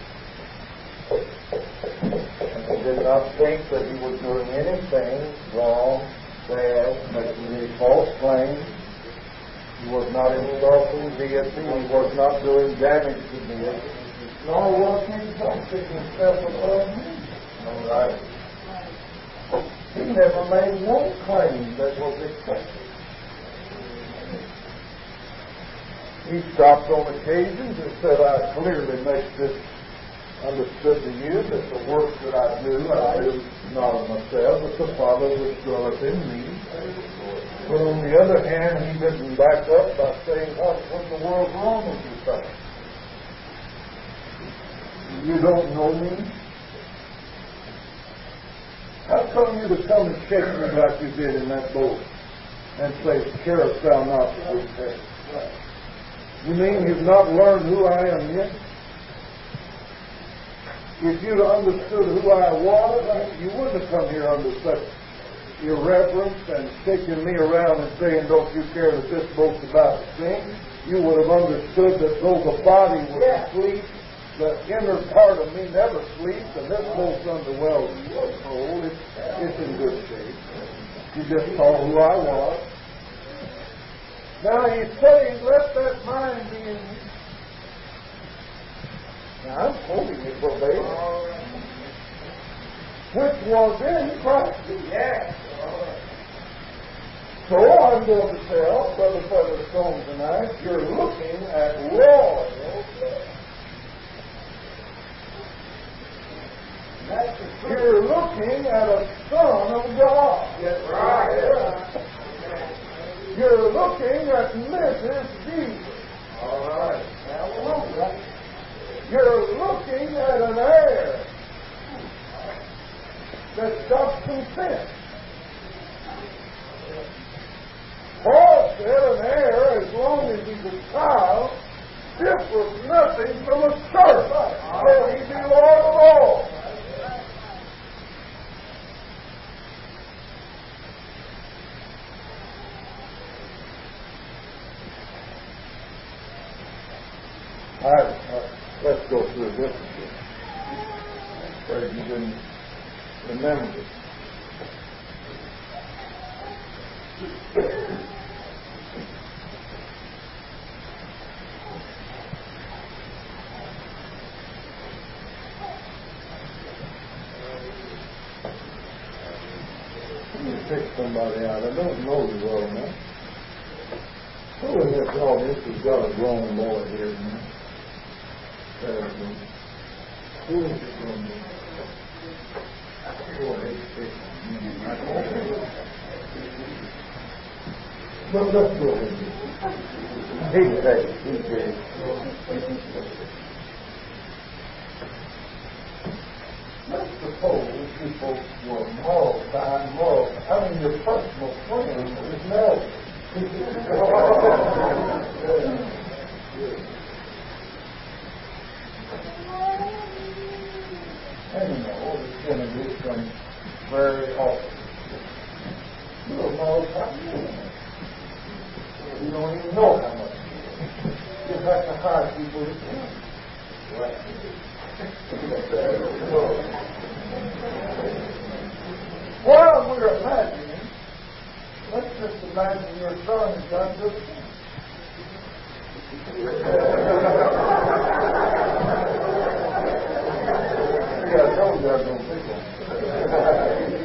And I did not think that he was doing anything wrong, bad, making any false claims. He was not insulting deity. He was not doing damage to deity. Nor was he exalting himself above me. All right. He never made one claim that was accepted. He stopped on occasions and said, I clearly make this understood to you that the work that I do not of myself, but the Father which dwelleth in me. But on the other hand, he didn't back up by saying, what in the world's wrong with you, son? You don't know me? How come you to come and shake me like you did in that boat and say, carest thou not the good thing? You mean you've not learned who I am yet? If you'd understood who I was, you wouldn't have come here under such irreverence and shaking me around and saying, don't you care that this boat's about to sink? You would have understood that though the body was asleep, the inner part of me never sleeps, and this boat's under well control. It's in good shape. You just saw who I was. Now he's saying, let that mind be in you. Now, I'm quoting it verbatim. Which was in Christ. Yes. So I'm going to tell Brother Featherstone tonight, you're looking at royal blood. You're looking at a Son of God. Yes, right. You're looking at Mrs. Jesus. All right. Hallelujah. You're looking at an heir that's got some sense. Paul said an heir, as long as he's a child, differs nothing from a servant, till he be Lord of all. Let's go through this again. I pray you didn't remember it. Let me pick somebody out. I don't know you well enough. Who in this audience has got a grown boy here now? Who is it grown boy? Boy, well, let's go ahead. He's dead. Let's suppose you folks were moral time, I mean, your personal friend is married. And you know, it's going to do some very often. You're moral time. You don't even know how much. You have to hire people to come. Right. Well, we're imagining. Let's just imagine your son has got good sense. I told you I was going to pick one.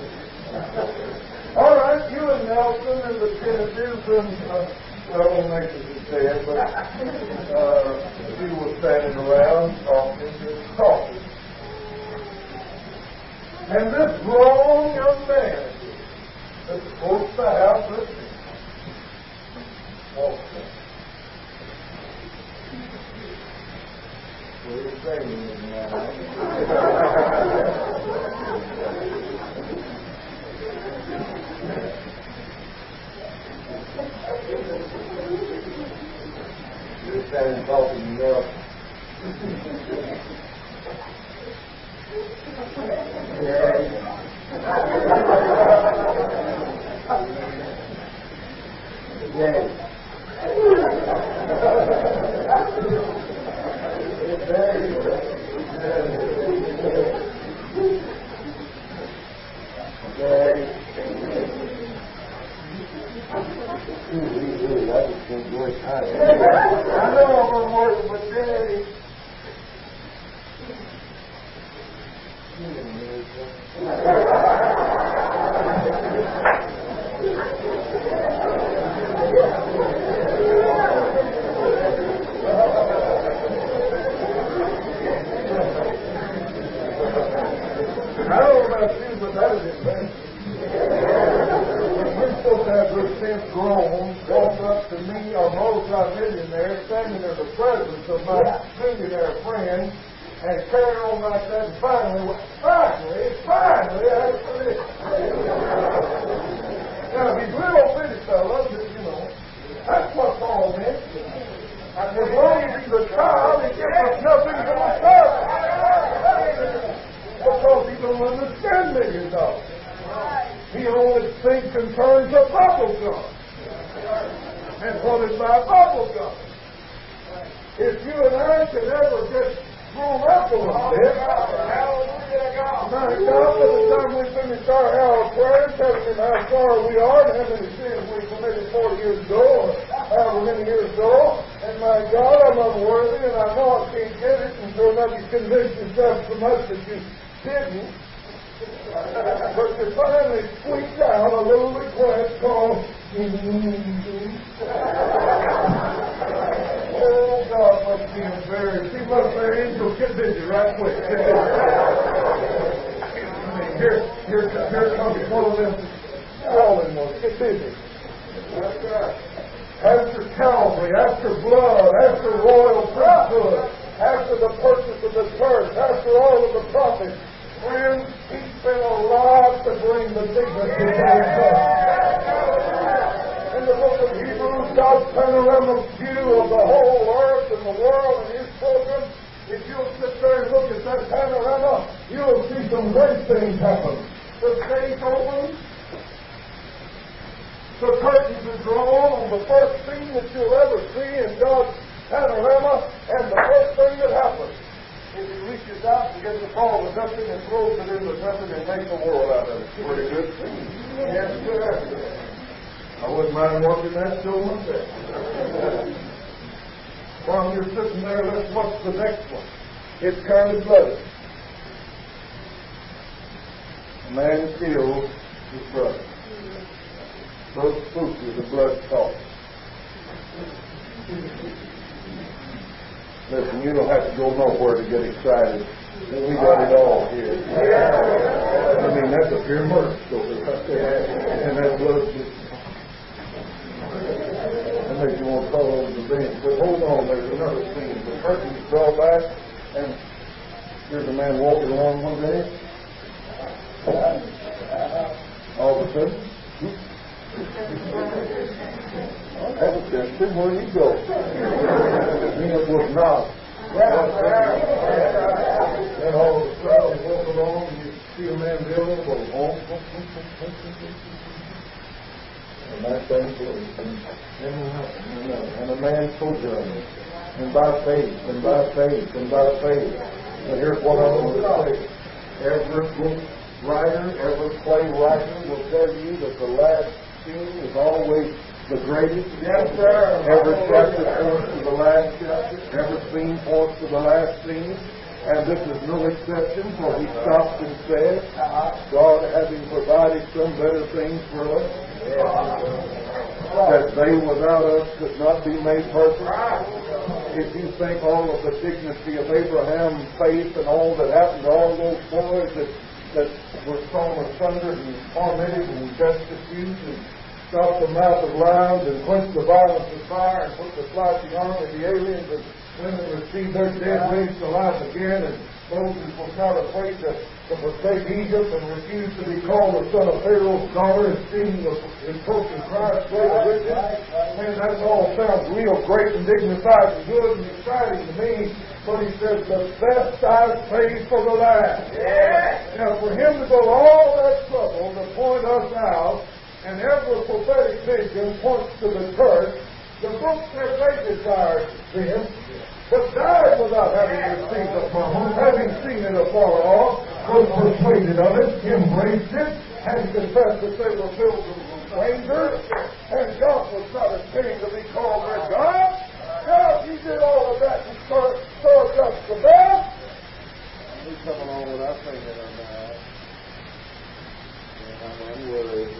All right, you and Nelson and the Kennedys and well, makes it dead, but we were standing around talking. And this grown young man that's supposed to have this walks in. What are you saying now? You're standing talking, you know. I know I'm working with Daddy. I don't know about you, but that is invention. We're supposed to have good sense grown, walk up to me or multi-millionaire, standing in the presence of my millionaire friend, and carry on like that, and finally, actually. Now, these little bitty fellows, you know, that's what's all meant. And as long as he's a child, he gives us nothing but a child. Because he don't understand $1 million. He only thinks in terms of bubble gum. And what is my bubble gum? If you and I could ever get grown up a little bit, my God, by the time we finish our hour prayer, telling him how sorry we are and how many sins we committed 40 years ago, or however many years ago, and my God, I'm unworthy, and I know I can't get it, and so now you convince yourself so much that you didn't. But you finally squeaked out a little request called, oh God, must be embarrassed. He must say, angel, get busy right quick. Here comes one of them fallen ones. Get busy. That's right. After Calvary, after blood, after royal priesthood, after the purchase of the church, after all of the prophets, friends, he spent a lot to bring the dignity of his son. In the book of Hebrews, God's panoramic view of the whole earth and the world and his children, if you'll sit there and look at that panorama, you'll see some great things happen. The stage opens, the curtains are drawn on the first scene that you'll ever see in God's panorama, and the first thing that happens is he reaches out and gets a ball of nothing and throws it into nothing and makes a world out of it. Pretty good thing. Yes, sir. I wouldn't mind watching that show myself. While you're sitting there, let's watch the next one. It's kind of bloody. A man killed his brother. Those spooky, the blood talk. Listen, you don't have to go nowhere to get excited. We got it all here. I mean, that's a pure murder story right there. And that blood just... that makes you want to call over the bench. But hold on, there's another scene. The curtains draw back, and here's a man walking along one day. All of a sudden, that was just where you go. It was not. Then all of a sudden, you walk along and you see a man building, go home. And that thing goes. And a man sojourning. And by faith, and by faith, and by faith. And here's what I want to say. Every book writer, every play writer will tell you that the last scene is always the greatest. Yes, sir. Every chapter points to the last chapter. Every scene points to the last scene. And this is no exception, for he stopped and said, God having provided some better things for us, that they without us could not be made perfect. If you think all of the dignity of Abraham's faith and all that happened to all those boys that were thrown asunder and tormented and destitute and stopped the mouth of lions and quenched the violence of fire and put the flashing arm of the aliens and women received their dead raised to life again, and Moses was not afraid to forsake Egypt and refused to be called the son of Pharaoh's daughter and seeing the approaching Christ with him. Man, that all sounds real great and dignified and good and exciting to me. But he says, the best I've paid for the last. Yeah. Now, for him to go all that trouble to point us out, and every prophetic vision points to the church, the book says they desired sin, but died without having received the promise, having seen it afar off, was persuaded of it, embraced it, and confessed that they were pilgrims and strangers, and God was not ashamed to be called their God. Now, he did all of that and started up the best. We come along without thinking on that. And I'm unworried.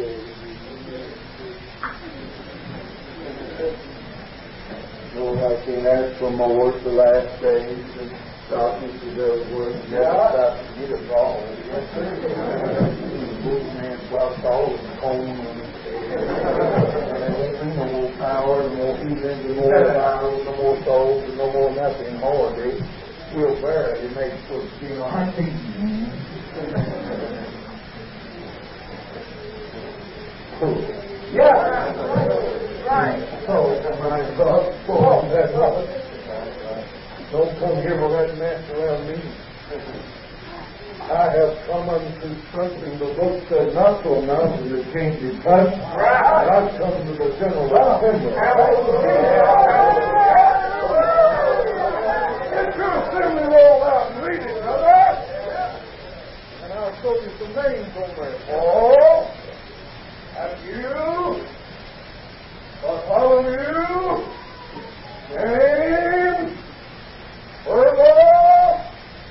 Lord, I can't ask for more at the last days, and darkness is everywhere, and never stop to get us all. The man's got all the comb, and there won't be no more power, no more healing, no more violence, no more souls, and no more nothing more. We'll bear it. It makes us feel our teeth. Yeah. Right. So, my God, don't come here with that mess around me. I have come unto something the book said not to announce that it can't be touched. Right. I've come to the general assembly. Get your assembly roll out and read it, brother. And I'll show you some names on there. Paul, and you. Bartholomew, James, Virgo,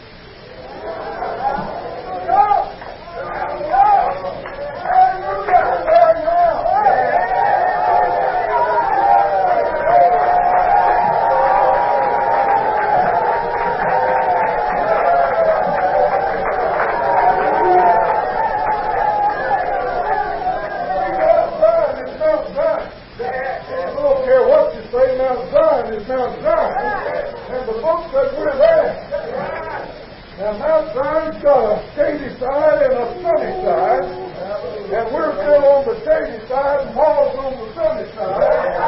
Now, Mount Zion's got a shady side and a sunny side, and we're still on the shady side, and Paul's on the sunny side.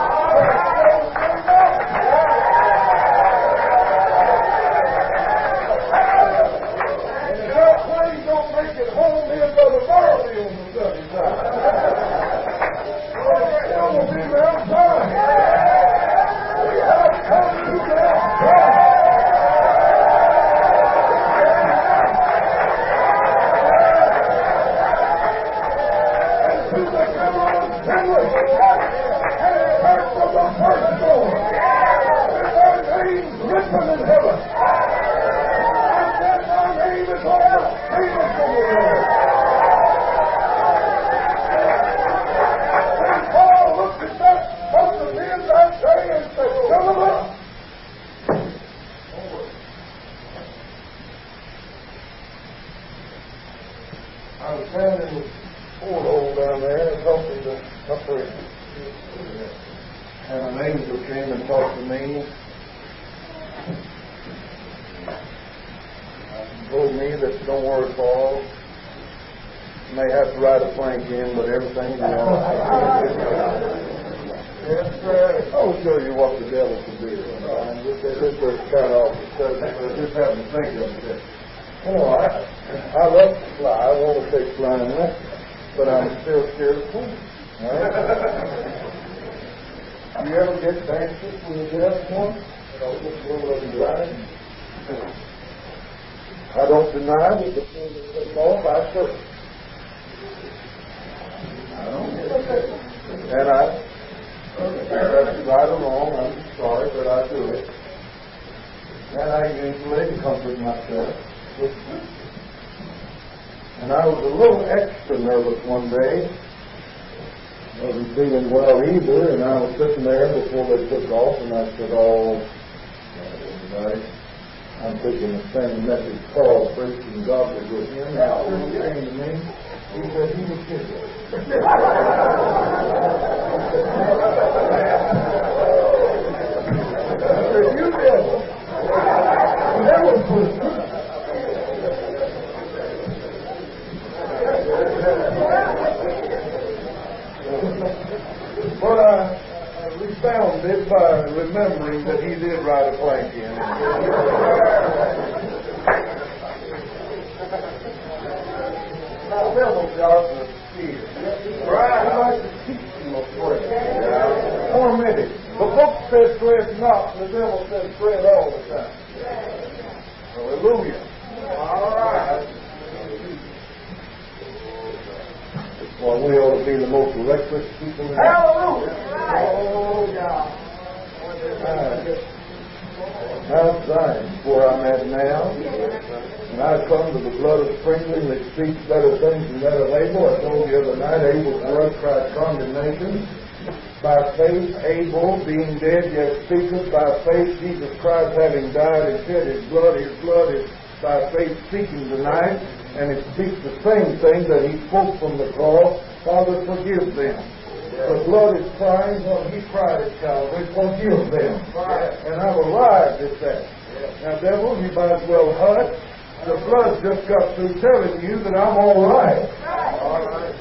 And if that plane don't make it home, me and Brother Barr will be on the sunny side. It will be Mount Zion. We have come came and talked to me. He told me that don't worry, Paul. You may have to write a plank in, but everything you Yes, sir. I'll show you what the devil can do. This is kind of just having to think of it. You know, I love to fly. I want to take flying lessons, but I'm still scared of flying. Right? You ever get anxious when you get up one? Just a little of driving. I don't deny that the thing that takes off, I search. I don't get it. And that's right or wrong, I'm sorry, but I do it. And I usually comfort myself. And I was a little extra nervous one day. I wasn't feeling well either, and I was sitting there before they took off, and I said, oh, right. I'm thinking the same message Paul preached, and God was with him. Now, he came to me. He said he was kidding. I said, you devil. That was good. But I refound it by remembering that he did write a plank in. Now, devil's got the fear. Right. I like to teach him a prayer. Torment him. The book says fret not, the devil says fret all the time. Hallelujah. All right. Well, we ought to be the most electric people in the world. Oh, yeah. Mount Zion, where I'm at now, and I come to the blood of sprinkling that speaks better things than that of Abel. I told you the other night, Abel's blood cried condemnation. By faith, Abel, being dead, yet speaketh. By faith, Jesus Christ, having died and shed his blood is by faith speaking tonight. And it speaks the same thing that he spoke from the cross. Father, forgive them. The blood is crying when he cried at Calvary, forgive them. And I've arrived at that. Now, devil, you might as well hush. The blood just got through telling you that I'm all right. All right.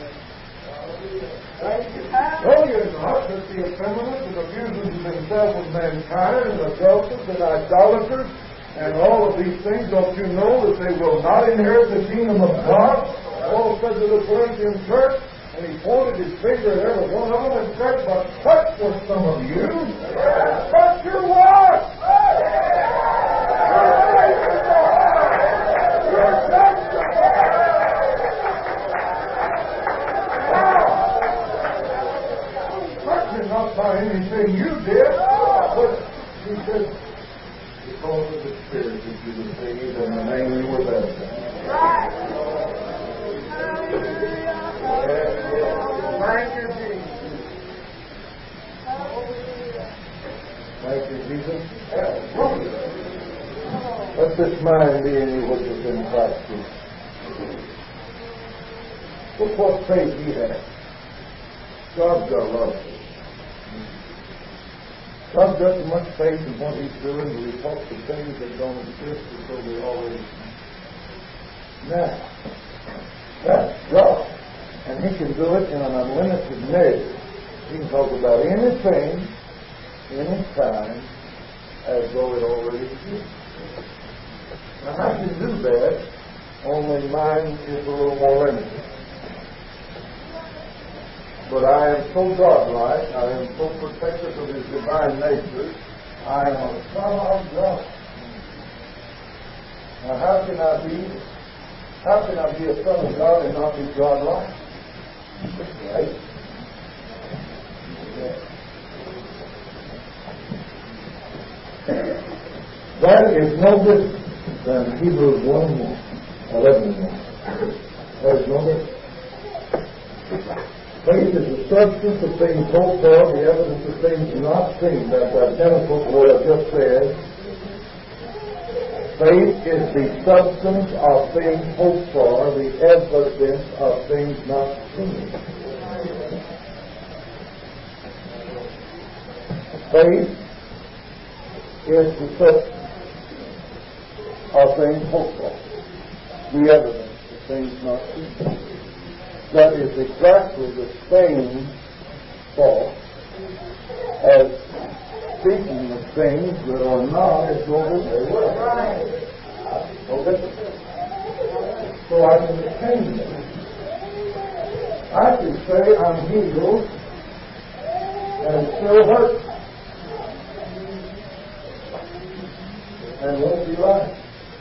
No, you're not. That the effeminate that abuses themselves with mankind and adulterers and idolaters and all of these things, don't you know that they will not inherit the kingdom of God? Paul said to the Corinthian church, and he pointed his finger at every one of them and said, but such were some of you. But you what? Certainly not by anything you did, but he said, because of the Spirit that you received and the name you were baptized. Right. Thank you, Jesus. Thank you, Jesus. Let this mind be in you which is in Christ Jesus. Look what faith he had. God's got love. God's got so much faith in what he's doing that he talks to things that don't exist as though they already exist. Now, that's God. And he can do it in an unlimited measure. He can talk about anything, anytime, as though it already exists. Now, I can do that, only mine is a little more limited. But I am so godlike, I am so protective of his divine nature, I am a son of God. Now how can I be a son of God and not be godlike? Right? That is no different than Hebrews 1:11. There's no difference. Faith is the substance of things hoped for, the evidence of things not seen. That's identical to what I just said. Faith is the substance of things hoped for, the evidence of things not seen. Faith is the substance of things hoped for, the evidence of things not seen. That is exactly the same thought as speaking of things that are not as though they were. Okay? So I can change them. I can say I'm healed and it still hurts. And won't be right.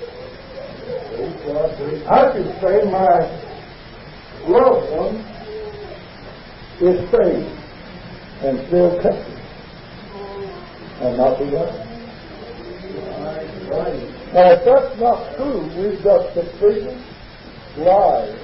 I can say my loved one is saved and still captive and not be right. Now, if that's not true, we've got sufficient lies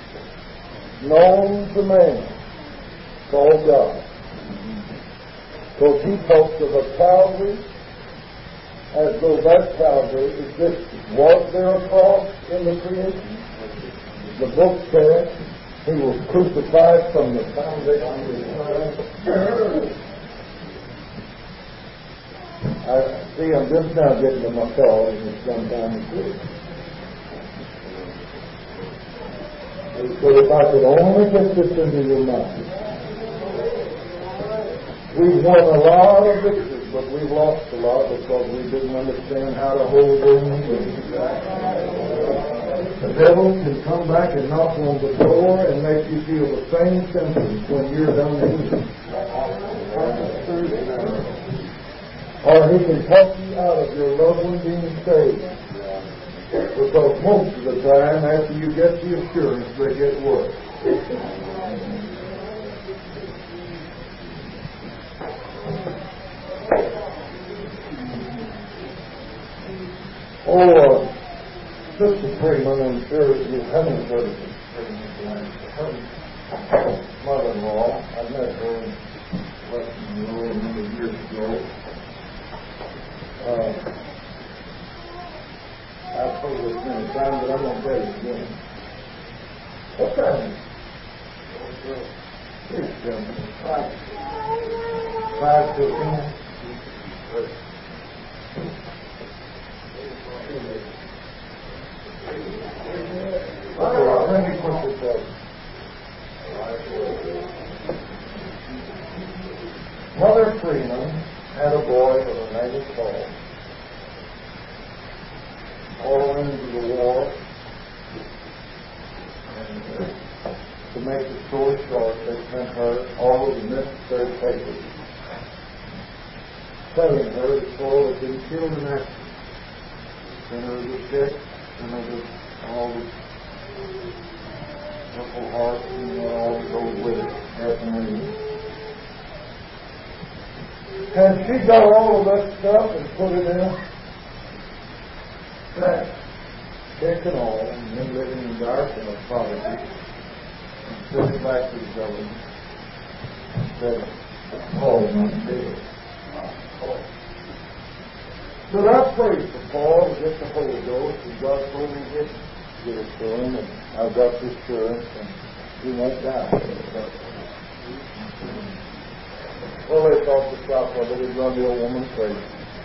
known to man called God. Because he talks of a Calvary as though that Calvary existed. Was there a cross in the creation? The book says he was crucified from the foundation of the earth. I'm just now getting to my car, and it's sometime to quit. So if I could only get this into your mind. We've won a lot of victories, but we've lost a lot because we didn't understand how to hold them. The devil can come back and knock on the door and make you feel the same symptoms when you're done eating. Or he can talk you out of your loved one being saved. Because most of the time, after you get the assurance, they get worse. Sister Freeman, I'm sure you haven't heard of Sister Freeman. Her mother-in-law, I met her in Western Road a number of years ago. I've told this many times, but I'm going to tell you again. What's that? Please tell me. 5 to 10. Let me put this up. Mother Freeman had a boy with a name of Paul. All into the war. And to make the story short, they sent her all of the necessary papers, telling her that Paul had been killed in action. Sent her the check, sent her all the Purple Heart and all that goes with it, afternoon. And she got all of that stuff and put it in a bag, check and all, and then living in darkness of poverty, and sent it back to the government and said, Paul's not dead. So I prayed for Paul to get the Holy Ghost, and God told me to get it to him, and I got the assurance, and he went down. Well, they thought the shop of it would run the old woman crazy.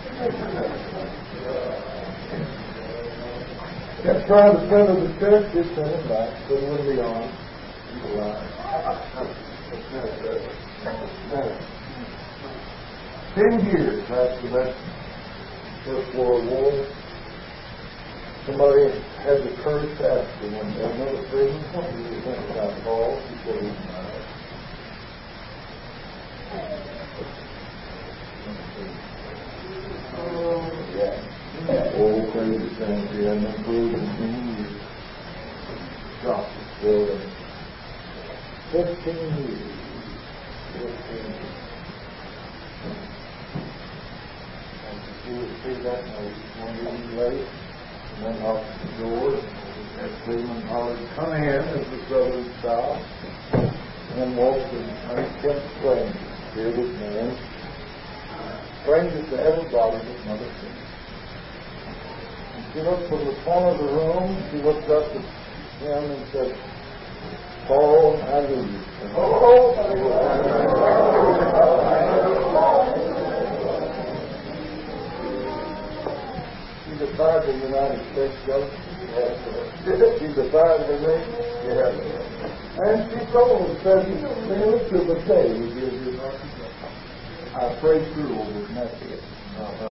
Kept trying to send her to church, did send him back, couldn't win the arm. He lied. 10 years after that First World War, somebody had the courage to ask him one day, Mother Freeman, what do you think about Paul? He said he died. Yeah. Old crazy things he hadn't improved in 10 years. Shop was still there. 15 years. 15 years. She would see that one evening late, and then knocked at the door, and Freeman hollered, come in, as the southern style, and then walked an unkempt stranger, bearded man, stranger to everybody but Mother Freeman. And she looked from the corner of the room, she looked up at him and said, Paul, I knew you. defied the United States government? She defied the ring? And she told us that to the day we give you I pray through over, and that's it.